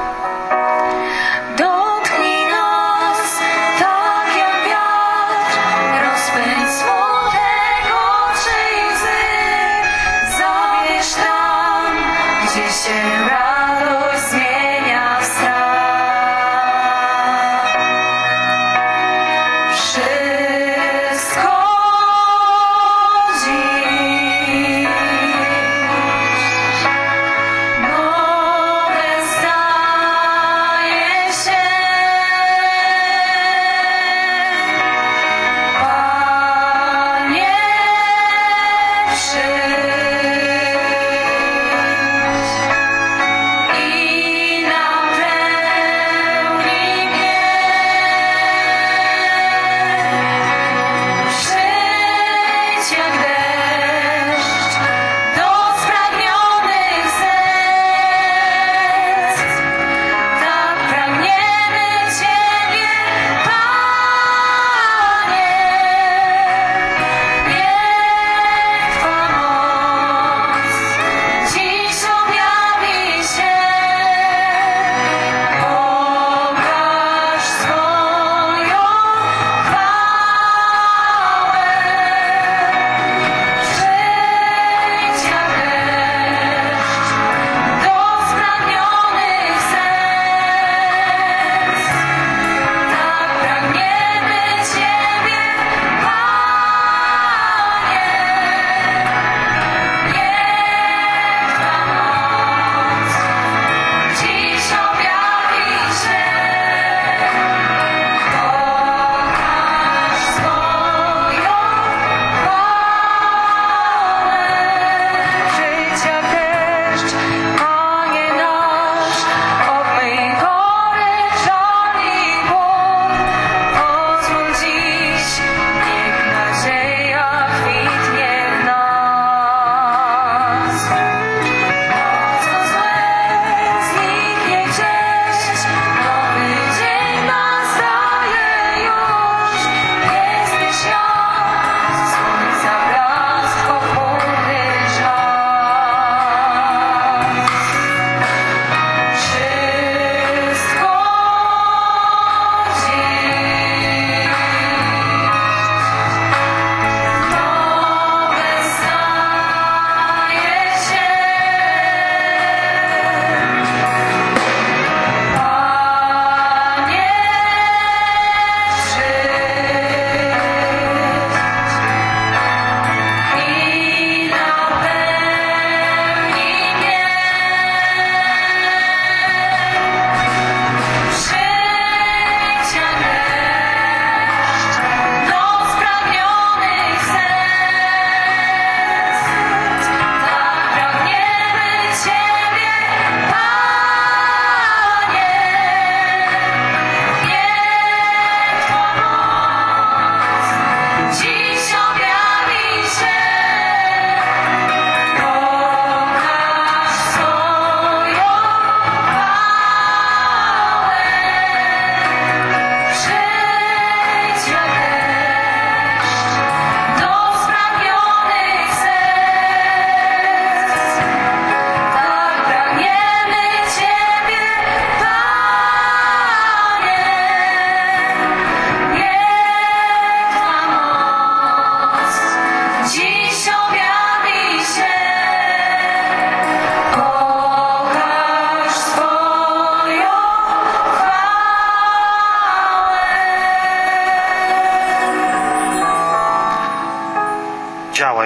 Dotknij nas tak jak wiatr, rozpędź smutek, oczy i łzy. Zabierz tam, gdzie się radość zmienia w strach.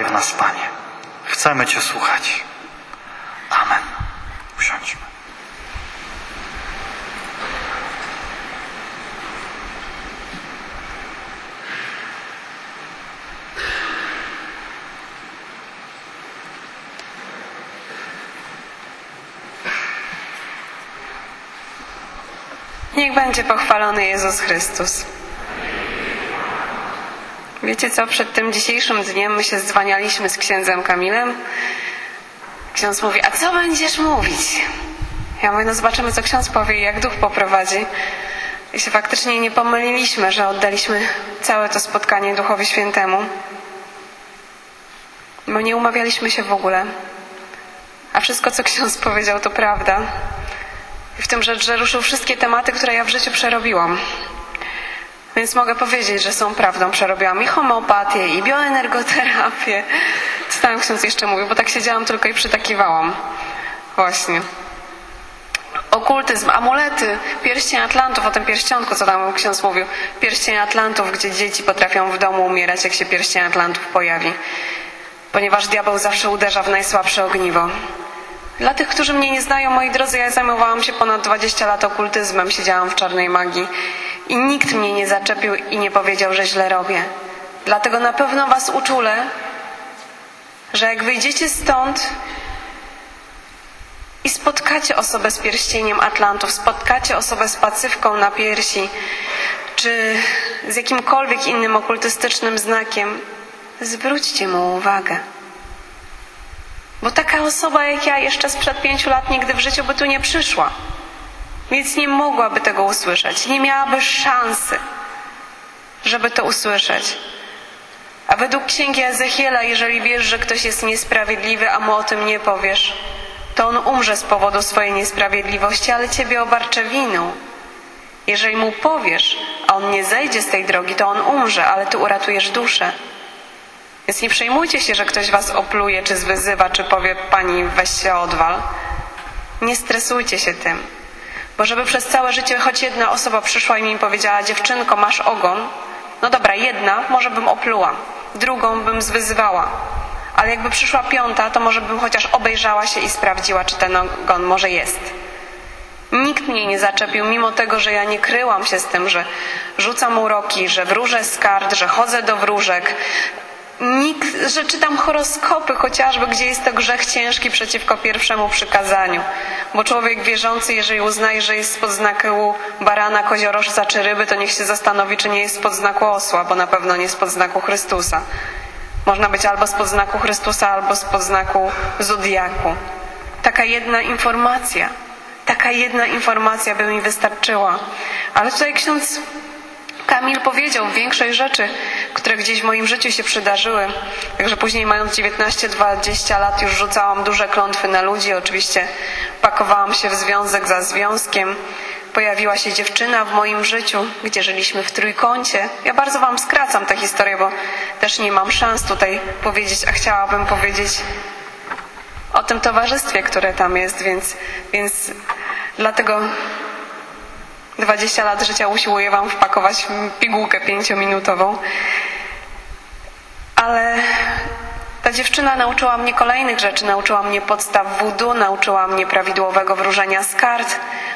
Działaj w nas, Panie. Chcemy Cię słuchać. Amen. Usiądźmy. Niech będzie pochwalony Jezus Chrystus. Wiecie co, przed tym dzisiejszym dniem my się zdzwanialiśmy z księdzem Kamilem. Ksiądz mówi, a co będziesz mówić? Ja mówię, no zobaczymy, co ksiądz powie i jak duch poprowadzi. I się faktycznie nie pomyliliśmy, że oddaliśmy całe to spotkanie Duchowi Świętemu. Bo nie umawialiśmy się w ogóle. A wszystko, co ksiądz powiedział, to prawda. I w tym rzecz, że ruszył wszystkie tematy, które ja w życiu przerobiłam. Więc mogę powiedzieć, że są prawdą. Przerobiłam i homeopatię, i bioenergoterapię. Co tam ksiądz jeszcze mówił? Bo tak siedziałam tylko i przytakiwałam. Właśnie. Okultyzm, amulety, pierścień Atlantów, o tym pierścionku, co tam ksiądz mówił. Pierścień Atlantów, gdzie dzieci potrafią w domu umierać, jak się pierścień Atlantów pojawi. Ponieważ diabeł zawsze uderza w najsłabsze ogniwo. Dla tych, którzy mnie nie znają, moi drodzy, ja zajmowałam się ponad dwadzieścia lat okultyzmem, siedziałam w czarnej magii i nikt mnie nie zaczepił i nie powiedział, że źle robię. Dlatego na pewno was uczulę, że jak wyjdziecie stąd i spotkacie osobę z pierścieniem Atlantów, spotkacie osobę z pacywką na piersi, czy z jakimkolwiek innym okultystycznym znakiem, zwróćcie mu uwagę. Bo taka osoba jak ja jeszcze sprzed pięciu lat nigdy w życiu by tu nie przyszła. Więc nie mogłaby tego usłyszeć. Nie miałaby szansy, żeby to usłyszeć. A według księgi Ezechiela, jeżeli wiesz, że ktoś jest niesprawiedliwy, a mu o tym nie powiesz, to on umrze z powodu swojej niesprawiedliwości, ale ciebie obarczy winą. Jeżeli mu powiesz, a on nie zejdzie z tej drogi, to on umrze, ale ty uratujesz duszę. Więc nie przejmujcie się, że ktoś was opluje, czy zwyzywa, czy powie, pani weź się odwal. Nie stresujcie się tym. Bo żeby przez całe życie choć jedna osoba przyszła i mi powiedziała, dziewczynko, masz ogon. No dobra, jedna, może bym opluła. Drugą bym zwyzywała. Ale jakby przyszła piąta, to może bym chociaż obejrzała się i sprawdziła, czy ten ogon może jest. Nikt mnie nie zaczepił, mimo tego, że ja nie kryłam się z tym, że rzucam uroki, że wróżę z kart, że chodzę do wróżek. Nikt, że czytam horoskopy chociażby, gdzie jest to grzech ciężki przeciwko pierwszemu przykazaniu. Bo człowiek wierzący, jeżeli uznaje, że jest spod znaku barana, koziorożca czy ryby, to niech się zastanowi, czy nie jest spod znaku osła, bo na pewno nie spod znaku Chrystusa. Można być albo spod znaku Chrystusa, albo spod znaku zodiaku. Taka jedna informacja, taka jedna informacja by mi wystarczyła. Ale tutaj ksiądz Kamil powiedział większość rzeczy, które gdzieś w moim życiu się przydarzyły. Także później, mając dziewiętnaście dwadzieścia lat, już rzucałam duże klątwy na ludzi. Oczywiście pakowałam się w związek za związkiem. Pojawiła się dziewczyna w moim życiu, gdzie żyliśmy w trójkącie. Ja bardzo wam skracam tę historię, bo też nie mam szans tutaj powiedzieć, a chciałabym powiedzieć o tym towarzystwie, które tam jest, więc, więc dlatego dwadzieścia lat życia usiłuję wam wpakować w pigułkę pięciominutową. Ale ta dziewczyna nauczyła mnie kolejnych rzeczy. Nauczyła mnie podstaw wudu, nauczyła mnie prawidłowego wróżenia z kart.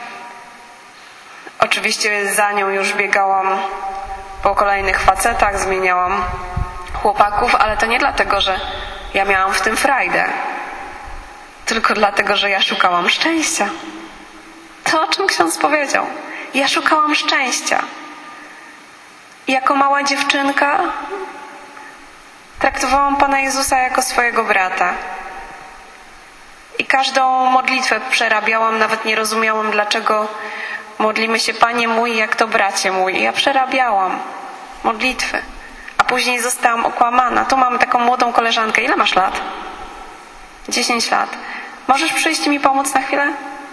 Oczywiście za nią już biegałam po kolejnych facetach, zmieniałam chłopaków, ale to nie dlatego, że ja miałam w tym frajdę, tylko dlatego, że ja szukałam szczęścia. To, o czym ksiądz powiedział. Ja szukałam szczęścia. I jako mała dziewczynka traktowałam Pana Jezusa jako swojego brata. I każdą modlitwę przerabiałam, nawet nie rozumiałam, dlaczego modlimy się, Panie mój, jak to bracie mój. I ja przerabiałam modlitwy. A później zostałam okłamana. Tu mamy taką młodą koleżankę. Ile masz lat? Dziesięć lat. Możesz przyjść i mi pomóc na chwilę?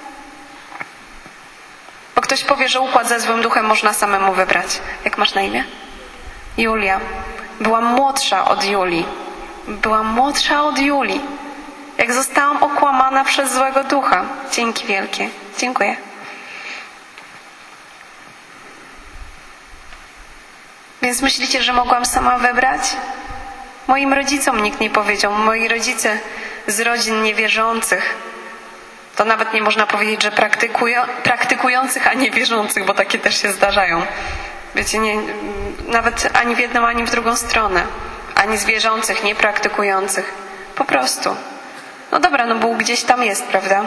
Bo ktoś powie, że układ ze złym duchem można samemu wybrać. Jak masz na imię? Julia. Byłam młodsza od Julii. Byłam młodsza od Julii. Jak zostałam okłamana przez złego ducha. Dzięki wielkie. Dziękuję. Więc myślicie, że mogłam sama wybrać? Moim rodzicom nikt nie powiedział. Moi rodzice z rodzin niewierzących, to nawet nie można powiedzieć, że praktykują, praktykujących, a niewierzących, bo takie też się zdarzają. Wiecie, nie, nawet ani w jedną, ani w drugą stronę. Ani z wierzących, niepraktykujących. Po prostu. No dobra, no Bóg gdzieś tam jest, prawda?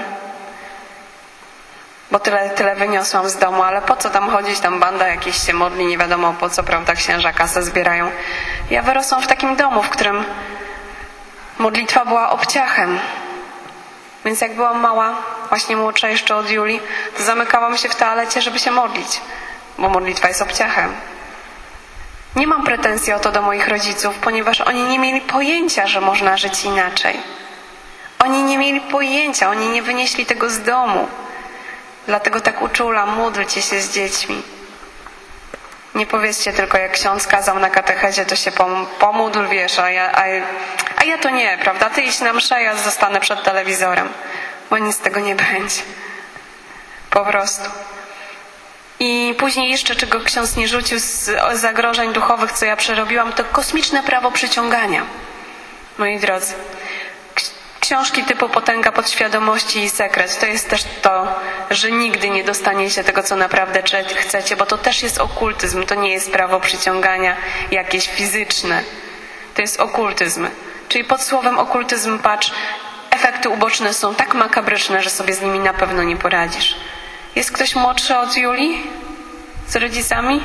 Bo tyle, tyle wyniosłam z domu, ale po co tam chodzić, tam banda jakiś się modli, nie wiadomo po co, prawda, księża kasę zbierają. Ja wyrosłam w takim domu, w którym modlitwa była obciachem. Więc jak byłam mała, właśnie młodsza jeszcze od Julii, to zamykałam się w toalecie, żeby się modlić, bo modlitwa jest obciachem. Nie mam pretensji o to do moich rodziców, ponieważ oni nie mieli pojęcia, że można żyć inaczej. Oni nie mieli pojęcia, oni nie wynieśli tego z domu. Dlatego tak uczulam, módlcie się z dziećmi. Nie powiedzcie tylko, jak ksiądz kazał na katechezie, to się pomódl, wiesz, a ja, a, a ja to nie, prawda? Ty idź na mszę, ja zostanę przed telewizorem. Bo nic z tego nie będzie. Po prostu. I później jeszcze, czego ksiądz nie rzucił z zagrożeń duchowych, co ja przerobiłam, to kosmiczne prawo przyciągania. Moi drodzy. Książki typu Potęga podświadomości i Sekret, to jest też to, że nigdy nie dostaniecie tego, co naprawdę chcecie, bo to też jest okultyzm, to nie jest prawo przyciągania jakieś fizyczne. To jest okultyzm. Czyli pod słowem okultyzm, patrz, efekty uboczne są tak makabryczne, że sobie z nimi na pewno nie poradzisz. Jest ktoś młodszy od Julii? Z rodzicami?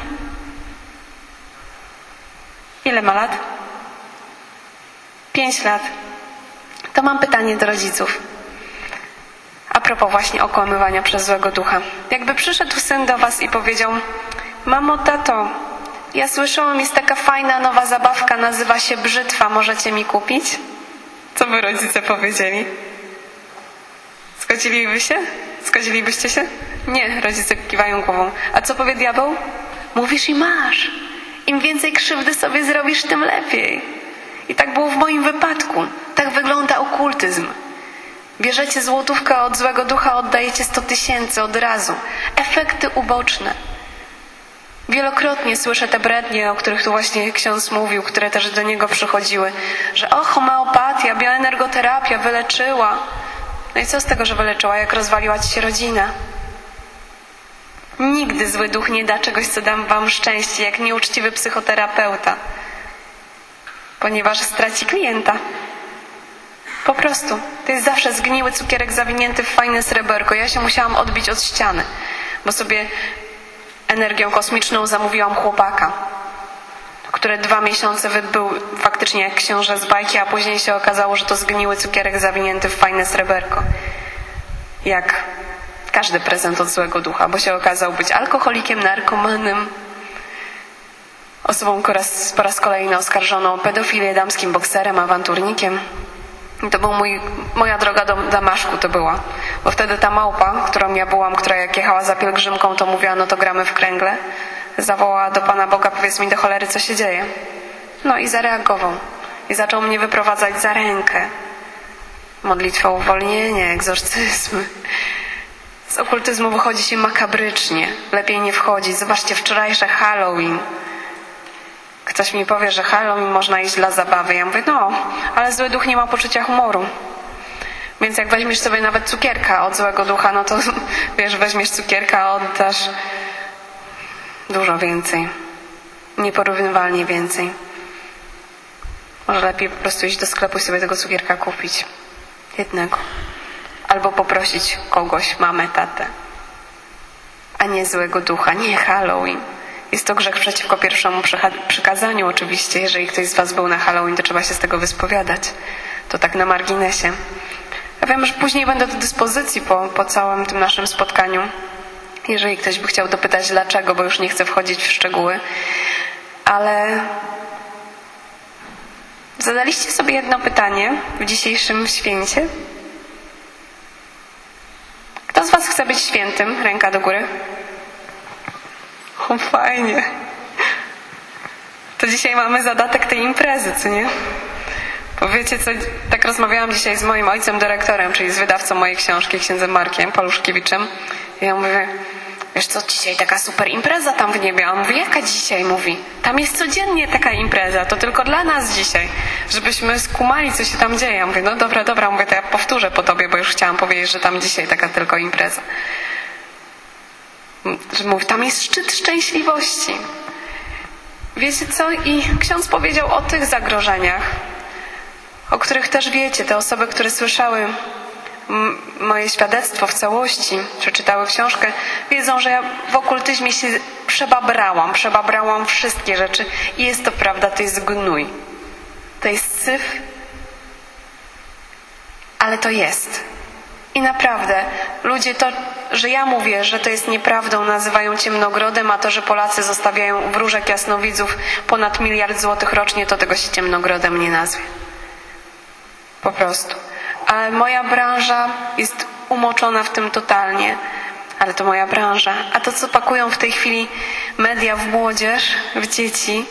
Ile ma lat? Pięć lat. To mam pytanie do rodziców. A propos właśnie okłamywania przez złego ducha. Jakby przyszedł syn do was i powiedział: mamo, tato, ja słyszałam, jest taka fajna nowa zabawka, nazywa się brzytwa, możecie mi kupić? Co by rodzice powiedzieli? Zgodziliby się? Zgodzilibyście się? Nie, rodzice kiwają głową. A co powie diabeł? Mówisz i masz. Im więcej krzywdy sobie zrobisz, tym lepiej. I tak było w moim wypadku. Tak wygląda okultyzm. Bierzecie złotówkę od złego ducha, oddajecie sto tysięcy od razu. Efekty uboczne. Wielokrotnie słyszę te brednie, o których tu właśnie ksiądz mówił, które też do niego przychodziły, że o, homeopatia, bioenergoterapia wyleczyła. No i co z tego, że wyleczyła, jak rozwaliła ci się rodzina? Nigdy zły duch nie da czegoś, co da wam szczęście, jak nieuczciwy psychoterapeuta. Ponieważ straci klienta. Po prostu. To jest zawsze zgniły cukierek zawinięty w fajne sreberko. Ja się musiałam odbić od ściany, bo sobie energią kosmiczną zamówiłam chłopaka, który dwa miesiące był faktycznie jak książę z bajki, a później się okazało, że to zgniły cukierek zawinięty w fajne sreberko. Jak każdy prezent od złego ducha, bo się okazał być alkoholikiem, narkomanem, osobą po raz, po raz kolejny oskarżoną o pedofilię, damskim bokserem, awanturnikiem. I to był mój, moja droga do Damaszku to była. Bo wtedy ta małpa, którą ja byłam, która jak jechała za pielgrzymką, to mówiła, no to gramy w kręgle, zawołała do Pana Boga, powiedz mi do cholery, co się dzieje. No i zareagował. I zaczął mnie wyprowadzać za rękę. Modlitwa o uwolnienie, egzorcyzmy. Z okultyzmu wychodzi się makabrycznie. Lepiej nie wchodzić. Zobaczcie, wczorajsze Halloween. Ktoś mi powie, że Halloween można iść dla zabawy. Ja mówię, no, ale zły duch nie ma poczucia humoru. Więc jak weźmiesz sobie nawet cukierka od złego ducha, no to wiesz, weźmiesz cukierka, oddasz dużo więcej. Nieporównywalnie więcej. Może lepiej po prostu iść do sklepu i sobie tego cukierka kupić. Jednego. Albo poprosić kogoś, mamę, tatę. A nie złego ducha, nie Halloween. Jest to grzech przeciwko pierwszemu przykazaniu oczywiście. Jeżeli ktoś z was był na Halloween, to trzeba się z tego wyspowiadać. To tak na marginesie. Ja wiem, że później będę do dyspozycji po, po całym tym naszym spotkaniu. Jeżeli ktoś by chciał dopytać dlaczego, bo już nie chcę wchodzić w szczegóły. Ale zadaliście sobie jedno pytanie w dzisiejszym święcie. Kto z was chce być świętym? Ręka do góry. O, fajnie. To dzisiaj mamy zadatek tej imprezy, co nie? Bo wiecie co, tak rozmawiałam dzisiaj z moim ojcem dyrektorem, czyli z wydawcą mojej książki, księdzem Markiem Paluszkiewiczem. I ja mówię, wiesz co, dzisiaj taka super impreza tam w niebie. A on mówi, jaka dzisiaj? Mówi, tam jest codziennie taka impreza, to tylko dla nas dzisiaj, żebyśmy skumali, co się tam dzieje. Ja mówię, no dobra, dobra, mówię, to ja powtórzę po tobie, bo już chciałam powiedzieć, że tam dzisiaj taka tylko impreza. Że mówi, tam jest szczyt szczęśliwości. Wiecie co? I ksiądz powiedział o tych zagrożeniach, o których też wiecie, te osoby, które słyszały m- moje świadectwo w całości, przeczytały książkę, wiedzą, że ja w okultyzmie się przebabrałam, przebabrałam wszystkie rzeczy i jest to prawda, to jest gnój. To jest syf, ale to jest. I naprawdę, ludzie to, że ja mówię, że to jest nieprawdą, nazywają ciemnogrodem, a to, że Polacy zostawiają wróżek jasnowidzów ponad miliard złotych rocznie, to tego się ciemnogrodem nie nazwie. Po prostu. Ale moja branża jest umoczona w tym totalnie. Ale to moja branża. A to, co pakują w tej chwili media w młodzież, w dzieci,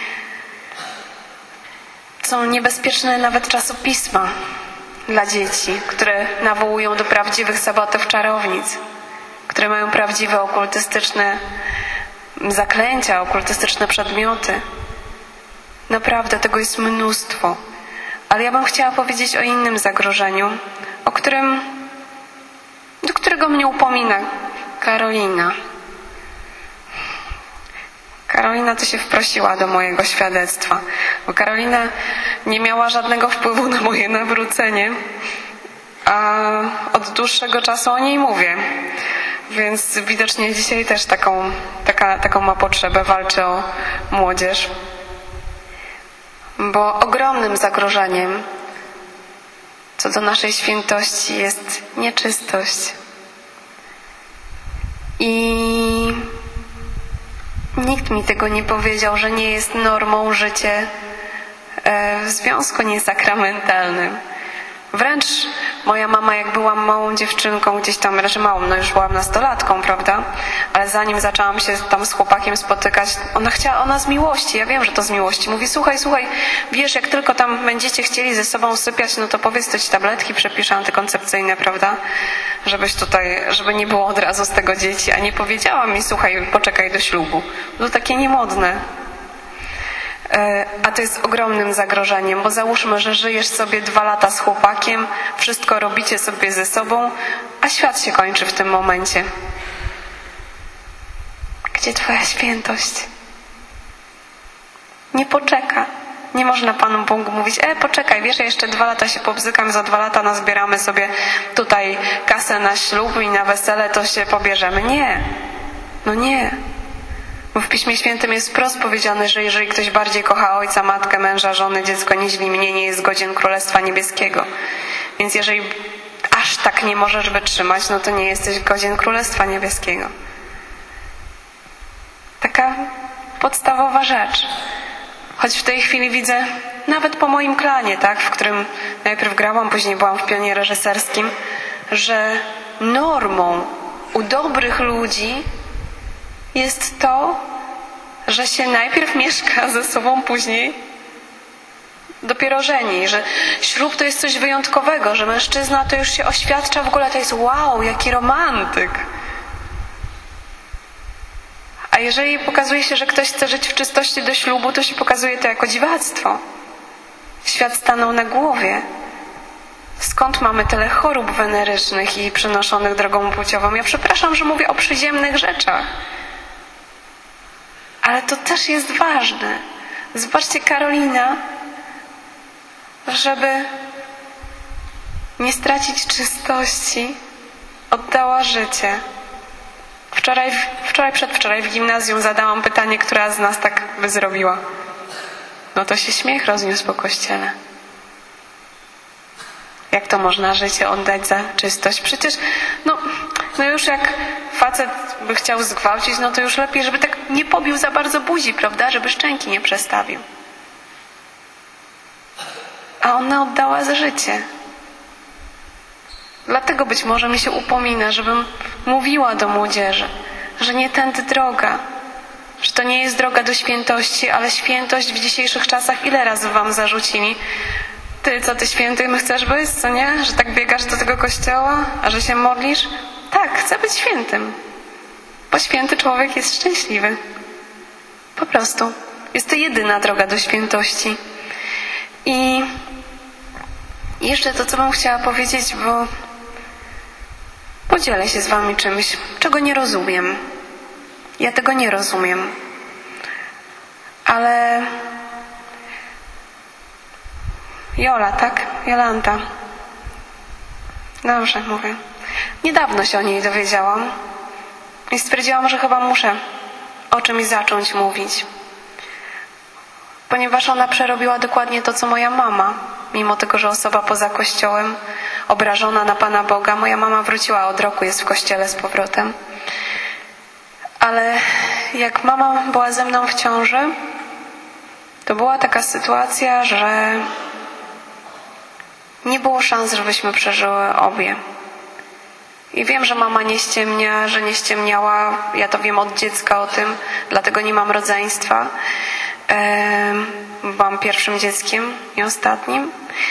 są niebezpieczne nawet czasopisma dla dzieci, które nawołują do prawdziwych sabatów czarownic, które mają prawdziwe okultystyczne zaklęcia, okultystyczne przedmioty. Naprawdę tego jest mnóstwo. Ale ja bym chciała powiedzieć o innym zagrożeniu, o którym, do którego mnie upomina Karolina. Karolina to się wprosiła do mojego świadectwa, bo Karolina nie miała żadnego wpływu na moje nawrócenie, a od dłuższego czasu o niej mówię. Więc widocznie dzisiaj też taką, taka, taką ma potrzebę, walczy o młodzież. Bo ogromnym zagrożeniem co do naszej świętości jest nieczystość. I nikt mi tego nie powiedział, że nie jest normą życie w związku niesakramentalnym. Wręcz moja mama, jak byłam małą dziewczynką, gdzieś tam, raczej małą, no już byłam nastolatką, prawda? Ale zanim zaczęłam się tam z chłopakiem spotykać, ona chciała, ona z miłości, ja wiem, że to z miłości. Mówi, słuchaj, słuchaj, wiesz, jak tylko tam będziecie chcieli ze sobą sypiać, no to powiedz, to ci tabletki przepiszę antykoncepcyjne, prawda? Żebyś tutaj, żeby nie było od razu z tego dzieci. A nie powiedziała mi, słuchaj, poczekaj do ślubu. To takie niemodne. A to jest ogromnym zagrożeniem, bo załóżmy, że żyjesz sobie dwa lata z chłopakiem, wszystko robicie sobie ze sobą, a świat się kończy w tym momencie. Gdzie twoja świętość? Nie poczeka. Nie można Panu Bogu mówić, e, poczekaj, wiesz, ja jeszcze dwa lata się pobzykam, za dwa lata nazbieramy sobie tutaj kasę na ślub i na wesele, to się pobierzemy. Nie. No nie. Bo w Piśmie Świętym jest wprost powiedziane, że jeżeli ktoś bardziej kocha ojca, matkę, męża, żonę, dziecko, niźli mnie, nie jest godzien Królestwa Niebieskiego. Więc jeżeli aż tak nie możesz wytrzymać, no to nie jesteś godzien Królestwa Niebieskiego. Taka podstawowa rzecz. Choć w tej chwili widzę, nawet po moim klanie, tak, w którym najpierw grałam, później byłam w pionie reżyserskim, że normą u dobrych ludzi jest to, że się najpierw mieszka ze sobą, później dopiero żeni, że ślub to jest coś wyjątkowego, że mężczyzna to już się oświadcza, w ogóle to jest wow, jaki romantyk. A jeżeli pokazuje się, że ktoś chce żyć w czystości do ślubu, to się pokazuje to jako dziwactwo. Świat stanął na głowie. Skąd mamy tyle chorób wenerycznych i przenoszonych drogą płciową? Ja przepraszam, że mówię o przyziemnych rzeczach. Ale to też jest ważne. Zobaczcie, Karolina, żeby nie stracić czystości, oddała życie. Wczoraj, wczoraj, przedwczoraj w gimnazjum zadałam pytanie, która z nas tak by zrobiła. No to się śmiech rozniósł po kościele. Jak to można życie oddać za czystość? Przecież, no, no już jak facet by chciał zgwałcić, no to już lepiej, żeby tak nie pobił za bardzo buzi, prawda? Żeby szczęki nie przestawił. A ona oddała za życie. Dlatego być może mi się upomina, żebym mówiła do młodzieży, że nie tędy droga, że to nie jest droga do świętości, ale świętość w dzisiejszych czasach ile razy wam zarzucili? Ty, co ty świętym chcesz być, co nie? Że tak biegasz do tego kościoła, a że się modlisz? Tak, chcę być świętym. Bo święty człowiek jest szczęśliwy. Po prostu. Jest to jedyna droga do świętości. I jeszcze to, co bym chciała powiedzieć, bo podzielę się z wami czymś, czego nie rozumiem. Ja tego nie rozumiem. Ale Jola, tak? Jolanta. Dobrze, mówię. Niedawno się o niej dowiedziałam i stwierdziłam, że chyba muszę o czymś zacząć mówić. Ponieważ ona przerobiła dokładnie to, co moja mama. Mimo tego, że osoba poza kościołem, obrażona na Pana Boga, moja mama wróciła od roku, jest w kościele z powrotem. Ale jak mama była ze mną w ciąży, to była taka sytuacja, że nie było szans, żebyśmy przeżyły obie. I wiem, że mama nie ściemnia, że nie ściemniała. Ja to wiem od dziecka o tym, dlatego nie mam rodzeństwa. Ehm, byłam pierwszym dzieckiem i ostatnim.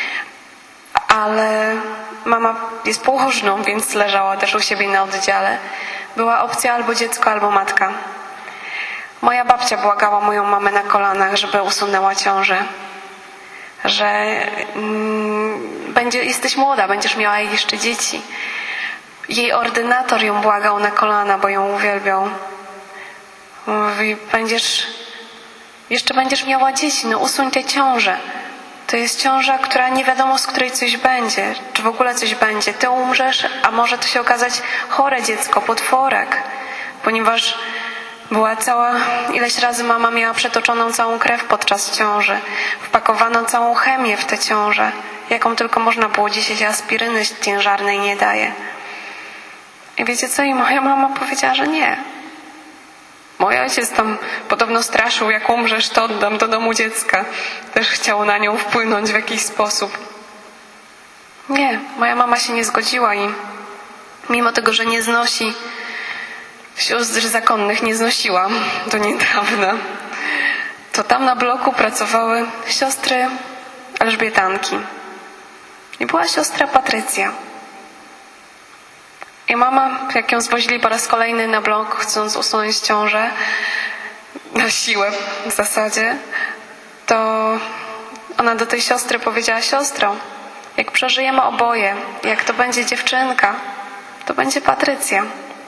Ale mama jest położną, więc leżała też u siebie na oddziale. Była opcja albo dziecko, albo matka. Moja babcia błagała moją mamę na kolanach, żeby usunęła ciążę. Że mm, będzie, jesteś młoda, będziesz miała jeszcze dzieci. Jej ordynator ją błagał na kolana, bo ją uwielbiał. Mówi, będziesz, jeszcze będziesz miała dzieci, no usuń tę ciążę. To jest ciąża, która nie wiadomo, z której coś będzie, czy w ogóle coś będzie. Ty umrzesz, a może to się okazać chore dziecko, potworek. Ponieważ była cała, ileś razy mama miała przetoczoną całą krew podczas ciąży. Wpakowano całą chemię w tę ciążę. Jaką tylko można było, dziesięć aspiryny ciężarnej nie daje. I wiecie co? I moja mama powiedziała, że nie. Mój ojciec tam podobno straszył, jak umrzesz, to oddam do domu dziecka. Też chciał na nią wpłynąć w jakiś sposób. Nie, moja mama się nie zgodziła i mimo tego, że nie znosi sióstr zakonnych, nie znosiła do niedawna, to tam na bloku pracowały siostry Elżbietanki. I była siostra Patrycja. I mama, jak ją zwozili po raz kolejny na blok, chcąc usunąć ciążę, na siłę w zasadzie, to ona do tej siostry powiedziała: siostro, jak przeżyjemy oboje, jak to będzie dziewczynka, to będzie Patrycja.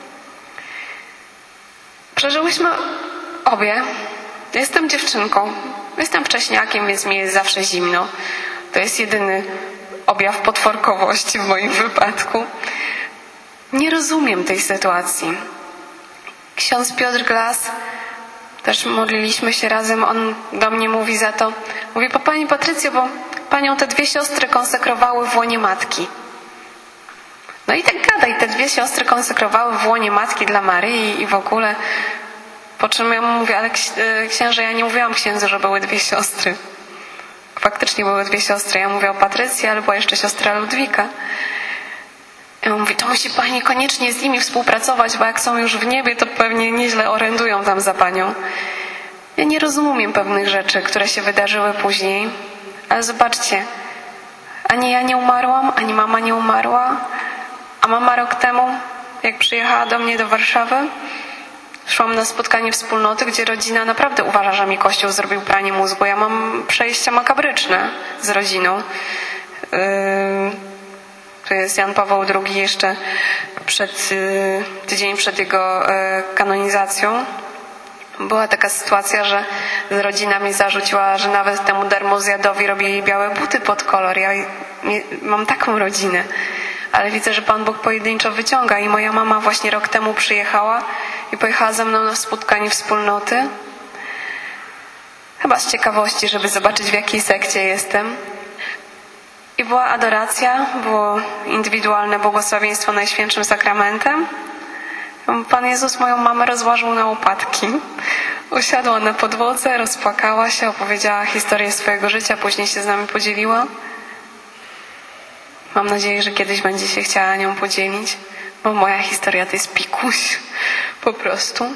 Przeżyłyśmy obie. Jestem dziewczynką, jestem wcześniakiem, więc mi jest zawsze zimno. To jest jedyny objaw potworkowości w moim wypadku. Nie rozumiem tej sytuacji. Ksiądz Piotr Glas, też modliliśmy się razem, on do mnie mówi za to, mówi: po Pani Patrycjo, bo Panią te dwie siostry konsekrowały w łonie matki. No i tak gadaj, te dwie siostry konsekrowały w łonie matki dla Maryi i w ogóle. Po czym ja mu mówię: ale księże, ja nie mówiłam księdzu, że były dwie siostry. Faktycznie były dwie siostry. Ja mówię o Patrycji, ale była jeszcze siostra Ludwika. I on mówi: to musi Pani koniecznie z nimi współpracować, bo jak są już w niebie, to pewnie nieźle orędują tam za Panią. Ja nie rozumiem pewnych rzeczy, które się wydarzyły później. Ale zobaczcie, ani ja nie umarłam, ani mama nie umarła. A mama rok temu, jak przyjechała do mnie do Warszawy, szłam na spotkanie wspólnoty, gdzie rodzina naprawdę uważa, że mi Kościół zrobił pranie mózgu. Ja mam przejścia makabryczne z rodziną. Yy... To jest Jan Paweł drugi jeszcze przed, tydzień przed jego kanonizacją. Była taka sytuacja, że rodzina mi zarzuciła, że nawet temu darmozjadowi robię jej białe buty pod kolor. Ja mam taką rodzinę. Ale widzę, że Pan Bóg pojedynczo wyciąga i moja mama właśnie rok temu przyjechała i pojechała ze mną na spotkanie wspólnoty. Chyba z ciekawości, żeby zobaczyć, w jakiej sekcie jestem. I była adoracja, było indywidualne błogosławieństwo Najświętszym Sakramentem. Pan Jezus moją mamę rozłożył na łopatki. Usiadła na podłodze, rozpłakała się, opowiedziała historię swojego życia, później się z nami podzieliła. Mam nadzieję, że kiedyś będzie się chciała nią podzielić, bo moja historia to jest pikuś, po prostu.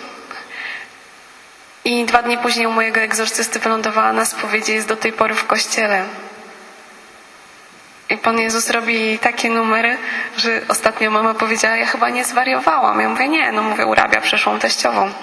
I dwa dni później u mojego egzorcysty wylądowała na spowiedzi, jest do tej pory w kościele. I Pan Jezus robi takie numery, że ostatnio mama powiedziała, ja chyba nie zwariowałam. Ja mówię, nie, no mówię, urabia przyszłą teściową.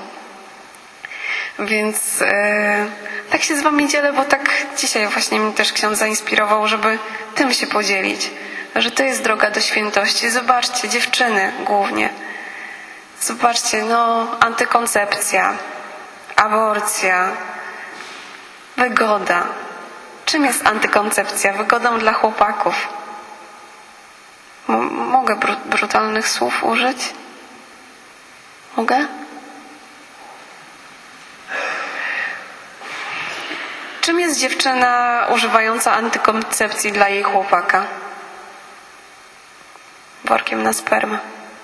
Więc e, tak się z wami dzielę, bo tak dzisiaj właśnie mnie też ksiądz zainspirował, żeby tym się podzielić. Że to jest droga do świętości. Zobaczcie, dziewczyny głównie. Zobaczcie, no, antykoncepcja, aborcja, wygoda. Czym jest antykoncepcja? Wygodą dla chłopaków. M- mogę bru- brutalnych słów użyć? Mogę? Czym jest dziewczyna używająca antykoncepcji dla jej chłopaka? Workiem na spermę.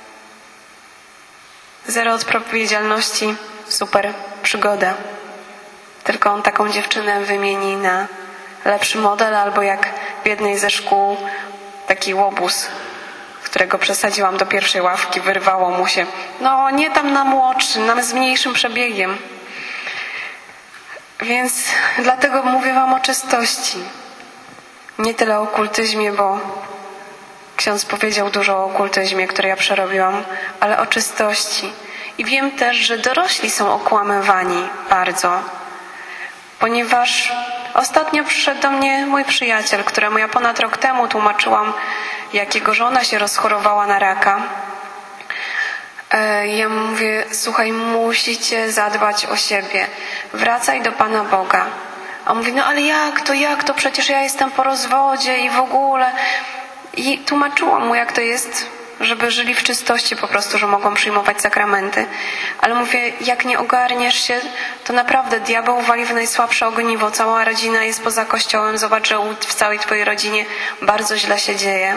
Zero odpowiedzialności, super, przygoda. Tylko on taką dziewczynę wymieni na lepszy model, albo jak w jednej ze szkół taki łobuz, którego przesadziłam do pierwszej ławki, wyrwało mu się. No nie tam na młodszy, nam z mniejszym przebiegiem. Więc dlatego mówię wam o czystości. Nie tyle o okultyzmie, bo ksiądz powiedział dużo o okultyzmie, który ja przerobiłam, ale o czystości. I wiem też, że dorośli są okłamywani bardzo. Ponieważ ostatnio przyszedł do mnie mój przyjaciel, któremu ja ponad rok temu tłumaczyłam, jak jego żona się rozchorowała na raka. Ja mówię, słuchaj, musicie zadbać o siebie. Wracaj do Pana Boga. A on mówi, no ale jak to, jak to? Przecież ja jestem po rozwodzie i w ogóle. I tłumaczyłam mu, jak to jest, żeby żyli w czystości po prostu, że mogą przyjmować sakramenty. Ale mówię, jak nie ogarniesz się, to naprawdę diabeł wali w najsłabsze ogniwo. Cała rodzina jest poza kościołem. Zobacz, że w całej twojej rodzinie bardzo źle się dzieje.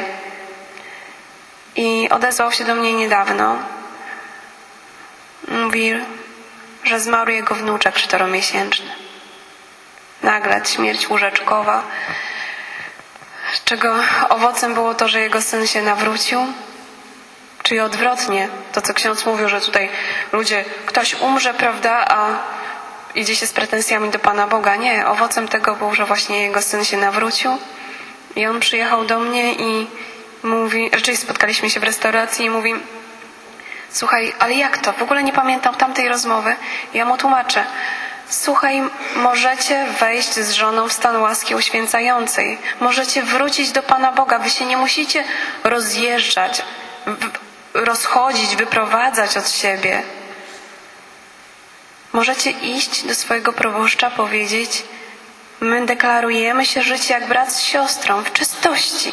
I odezwał się do mnie niedawno. Mówi, że zmarł jego wnuczek czteromiesięczny. Nagle śmierć łóżeczkowa, czego owocem było to, że jego syn się nawrócił. Czyli odwrotnie, to co ksiądz mówił, że tutaj ludzie, ktoś umrze, prawda, a idzie się z pretensjami do Pana Boga. Nie, owocem tego było, że właśnie jego syn się nawrócił i on przyjechał do mnie i mówi, raczej spotkaliśmy się w restauracji i mówi, słuchaj, ale jak to? W ogóle nie pamiętam tamtej rozmowy. Ja mu tłumaczę. Słuchaj, możecie wejść z żoną w stan łaski uświęcającej. Możecie wrócić do Pana Boga. Wy się nie musicie rozjeżdżać, rozchodzić, wyprowadzać od siebie. Możecie iść do swojego proboszcza, powiedzieć, my deklarujemy się żyć jak brat z siostrą, w czystości.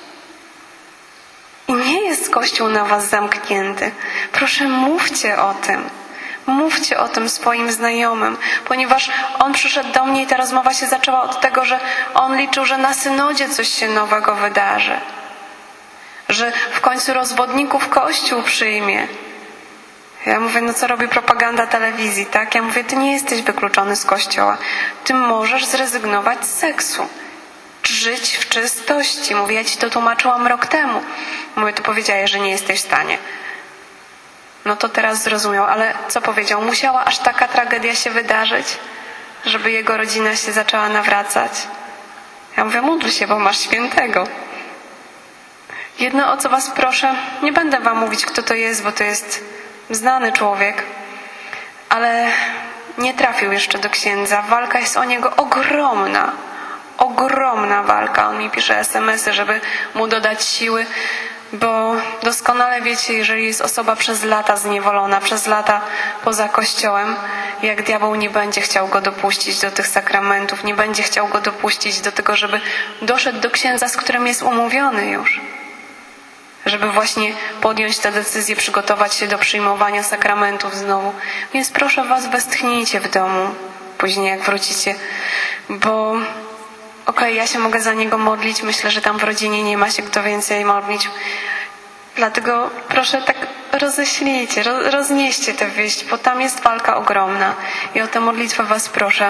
I nie jest Kościół na was zamknięty. Proszę, mówcie o tym. Mówcie o tym swoim znajomym, ponieważ on przyszedł do mnie i ta rozmowa się zaczęła od tego, że on liczył, że na synodzie coś się nowego wydarzy. Że w końcu rozwodników Kościół przyjmie. Ja mówię, no co robi propaganda telewizji, tak? Ja mówię, ty nie jesteś wykluczony z Kościoła. Ty możesz zrezygnować z seksu. Żyć w czystości. Mówię, ja ci to tłumaczyłam rok temu. Mówię, tu powiedziałeś, że nie jesteś w stanie. No to teraz zrozumiał, ale co powiedział? Musiała aż taka tragedia się wydarzyć, żeby jego rodzina się zaczęła nawracać. Ja mówię, módl się, bo masz świętego. Jedno, o co was proszę, nie będę wam mówić, kto to jest, bo to jest znany człowiek, ale nie trafił jeszcze do księdza. Walka jest o niego ogromna. Ogromna walka. On mi pisze es em esy, żeby mu dodać siły, bo doskonale wiecie, jeżeli jest osoba przez lata zniewolona, przez lata poza Kościołem, jak diabeł nie będzie chciał go dopuścić do tych sakramentów, nie będzie chciał go dopuścić do tego, żeby doszedł do księdza, z którym jest umówiony już. Żeby właśnie podjąć tę decyzję, przygotować się do przyjmowania sakramentów znowu. Więc proszę was, westchnijcie w domu, później jak wrócicie, bo okej, okay, ja się mogę za niego modlić, myślę, że tam w rodzinie nie ma się kto więcej modlić. Dlatego proszę tak roześlijcie, roznieście tę wieść, bo tam jest walka ogromna i o tę modlitwę was proszę.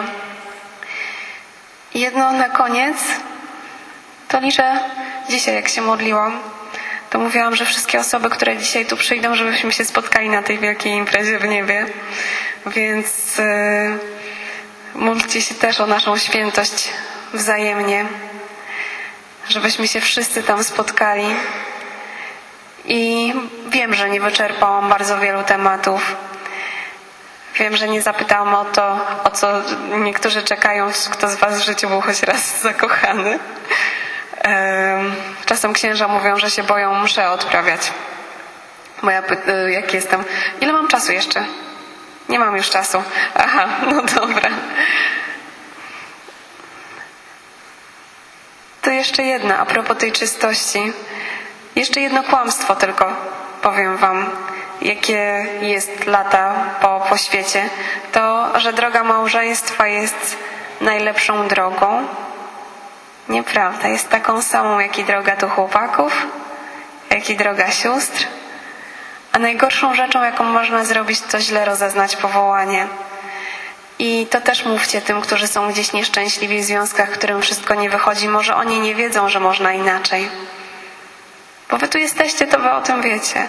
Jedno na koniec, to liczę dzisiaj, jak się modliłam, to mówiłam, że wszystkie osoby, które dzisiaj tu przyjdą, żebyśmy się spotkali na tej wielkiej imprezie w niebie. Więc yy, módlcie się też o naszą świętość wzajemnie. żebyśmy się wszyscy tam spotkali. I wiem, że nie wyczerpałam bardzo wielu tematów. Wiem, że nie zapytałam o to, o co niektórzy czekają, kto z was w życiu był choć raz zakochany. Czasem księża mówią, że się boją mszę odprawiać. Bo ja py- jak jestem, ile mam czasu jeszcze? Nie mam już czasu. Aha, no dobra. To jeszcze jedna, a propos tej czystości. Jeszcze jedno kłamstwo tylko powiem wam, jakie jest lata po, po świecie. To, że droga małżeństwa jest najlepszą drogą. Nieprawda. Jest taką samą, jak i droga tu chłopaków, jak i droga sióstr. A najgorszą rzeczą, jaką można zrobić, to źle rozeznać powołanie. I to też mówcie tym, którzy są gdzieś nieszczęśliwi w związkach, którym wszystko nie wychodzi. Może oni nie wiedzą, że można inaczej. Bo wy tu jesteście, to wy o tym wiecie.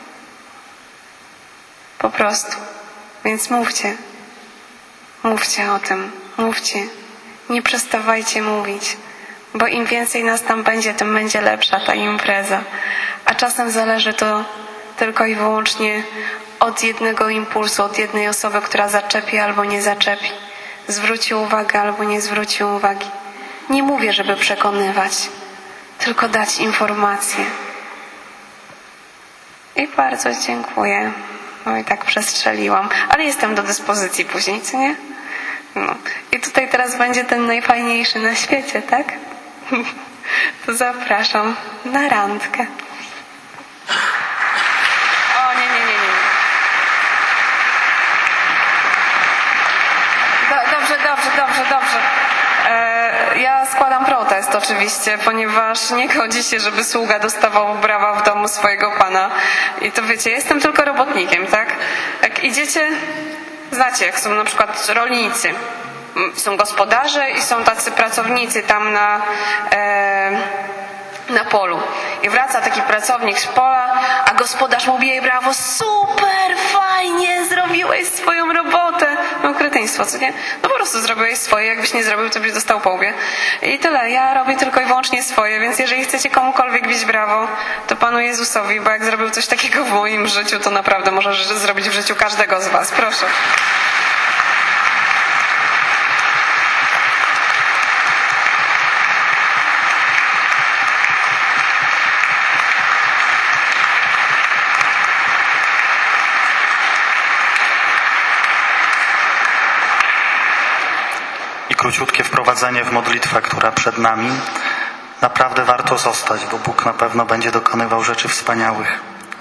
Po prostu. Więc mówcie. Mówcie o tym. Mówcie. Nie przestawajcie mówić. Bo im więcej nas tam będzie, tym będzie lepsza ta impreza. A czasem zależy to tylko i wyłącznie od jednego impulsu, od jednej osoby, która zaczepi albo nie zaczepi. Zwróci uwagę albo nie zwróci uwagi. Nie mówię, żeby przekonywać, tylko dać informacje. I bardzo dziękuję. No i tak przestrzeliłam. Ale jestem do dyspozycji później, co nie? No. I tutaj teraz będzie ten najfajniejszy na świecie, tak? To zapraszam na randkę. O, nie, nie, nie, nie. Do, dobrze, dobrze, dobrze, dobrze. E, ja składam protest oczywiście, ponieważ nie godzi się, żeby sługa dostawał brawa w domu swojego pana. I to wiecie, jestem tylko robotnikiem, tak? Jak idziecie, znacie, jak są na przykład rolnicy. Są gospodarze i są tacy pracownicy tam na, e, na polu. I wraca taki pracownik z pola, a gospodarz mu bije brawo. Super, fajnie, zrobiłeś swoją robotę. No kretyństwo, co nie? No po prostu zrobiłeś swoje, jakbyś nie zrobił, to byś dostał po łbie. I tyle, ja robię tylko i wyłącznie swoje, więc jeżeli chcecie komukolwiek bić brawo, to Panu Jezusowi, bo jak zrobił coś takiego w moim życiu, to naprawdę może zrobić w życiu każdego z was. Proszę. Króciutkie wprowadzenie w modlitwę, która przed nami. Naprawdę warto zostać, bo Bóg na pewno będzie dokonywał rzeczy wspaniałych.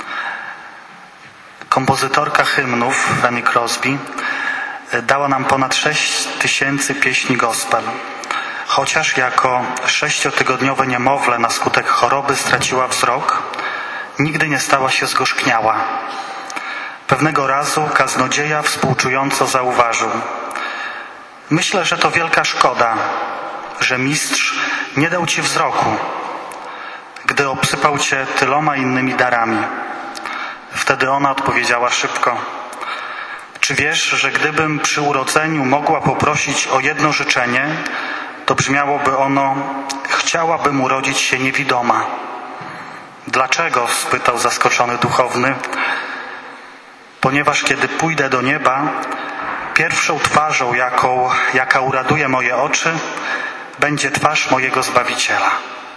Kompozytorka hymnów Fanny Crosby dała nam ponad sześć tysięcy pieśni gospel. Chociaż jako sześciotygodniowe niemowlę na skutek choroby straciła wzrok, nigdy nie stała się zgorzkniała. Pewnego razu kaznodzieja współczująco zauważył: myślę, że to wielka szkoda, że mistrz nie dał ci wzroku, gdy obsypał cię tyloma innymi darami. Wtedy ona odpowiedziała szybko: czy wiesz, że gdybym przy urodzeniu mogła poprosić o jedno życzenie, to brzmiałoby ono: chciałabym urodzić się niewidoma. Dlaczego? Spytał zaskoczony duchowny. Ponieważ kiedy pójdę do nieba, pierwszą twarzą, jaką, jaka uraduje moje oczy, będzie twarz mojego Zbawiciela.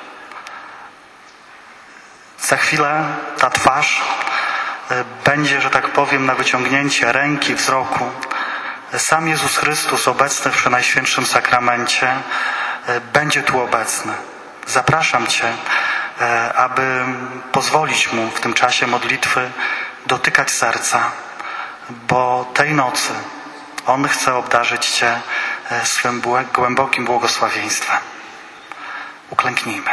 Za chwilę ta twarz będzie, że tak powiem, na wyciągnięcie ręki, wzroku. Sam Jezus Chrystus, obecny w Przenajświętszym Sakramencie, będzie tu obecny. Zapraszam Cię, aby pozwolić Mu w tym czasie modlitwy dotykać serca, bo tej nocy On chce obdarzyć Cię swym głębokim błogosławieństwem. Uklęknijmy.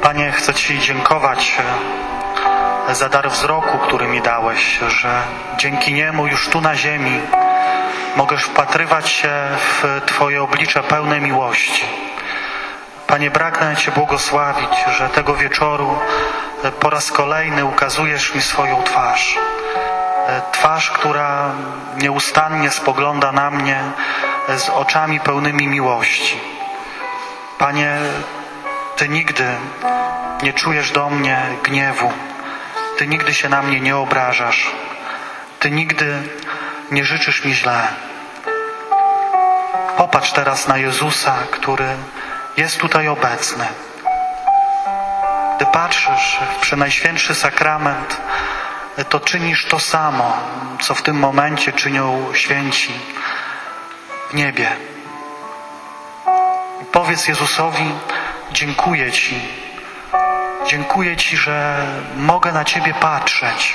Panie, chcę Ci dziękować za dar wzroku, który mi dałeś, że dzięki niemu już tu na ziemi mogę wpatrywać się w Twoje oblicze pełne miłości. Panie, pragnę Cię błogosławić, że tego wieczoru po raz kolejny ukazujesz mi swoją twarz. Twarz, która nieustannie spogląda na mnie z oczami pełnymi miłości. Panie, Ty nigdy nie czujesz do mnie gniewu. Ty nigdy się na mnie nie obrażasz. Ty nigdy nie życzysz mi źle. Popatrz teraz na Jezusa, który jest tutaj obecny. Gdy patrzysz w Przenajświętszy Sakrament, to czynisz to samo, co w tym momencie czynią święci w niebie. Powiedz Jezusowi: dziękuję Ci. Dziękuję Ci, że mogę na Ciebie patrzeć.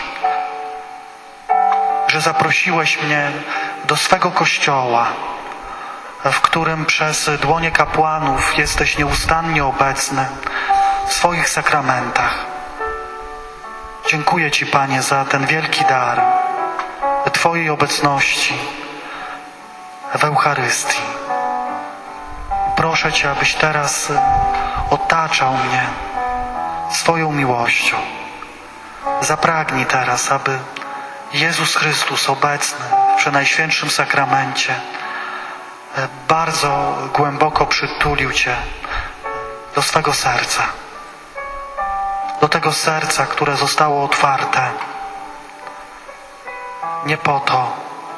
Że zaprosiłeś mnie do swego Kościoła, w którym przez dłonie kapłanów jesteś nieustannie obecny w swoich sakramentach. Dziękuję Ci, Panie, za ten wielki dar Twojej obecności w Eucharystii. Proszę Cię, abyś teraz otaczał mnie swoją miłością. Zapragnij teraz, aby Jezus Chrystus obecny w Przenajświętszym Sakramencie bardzo głęboko przytulił Cię do swego serca. Do tego serca, które zostało otwarte nie po to,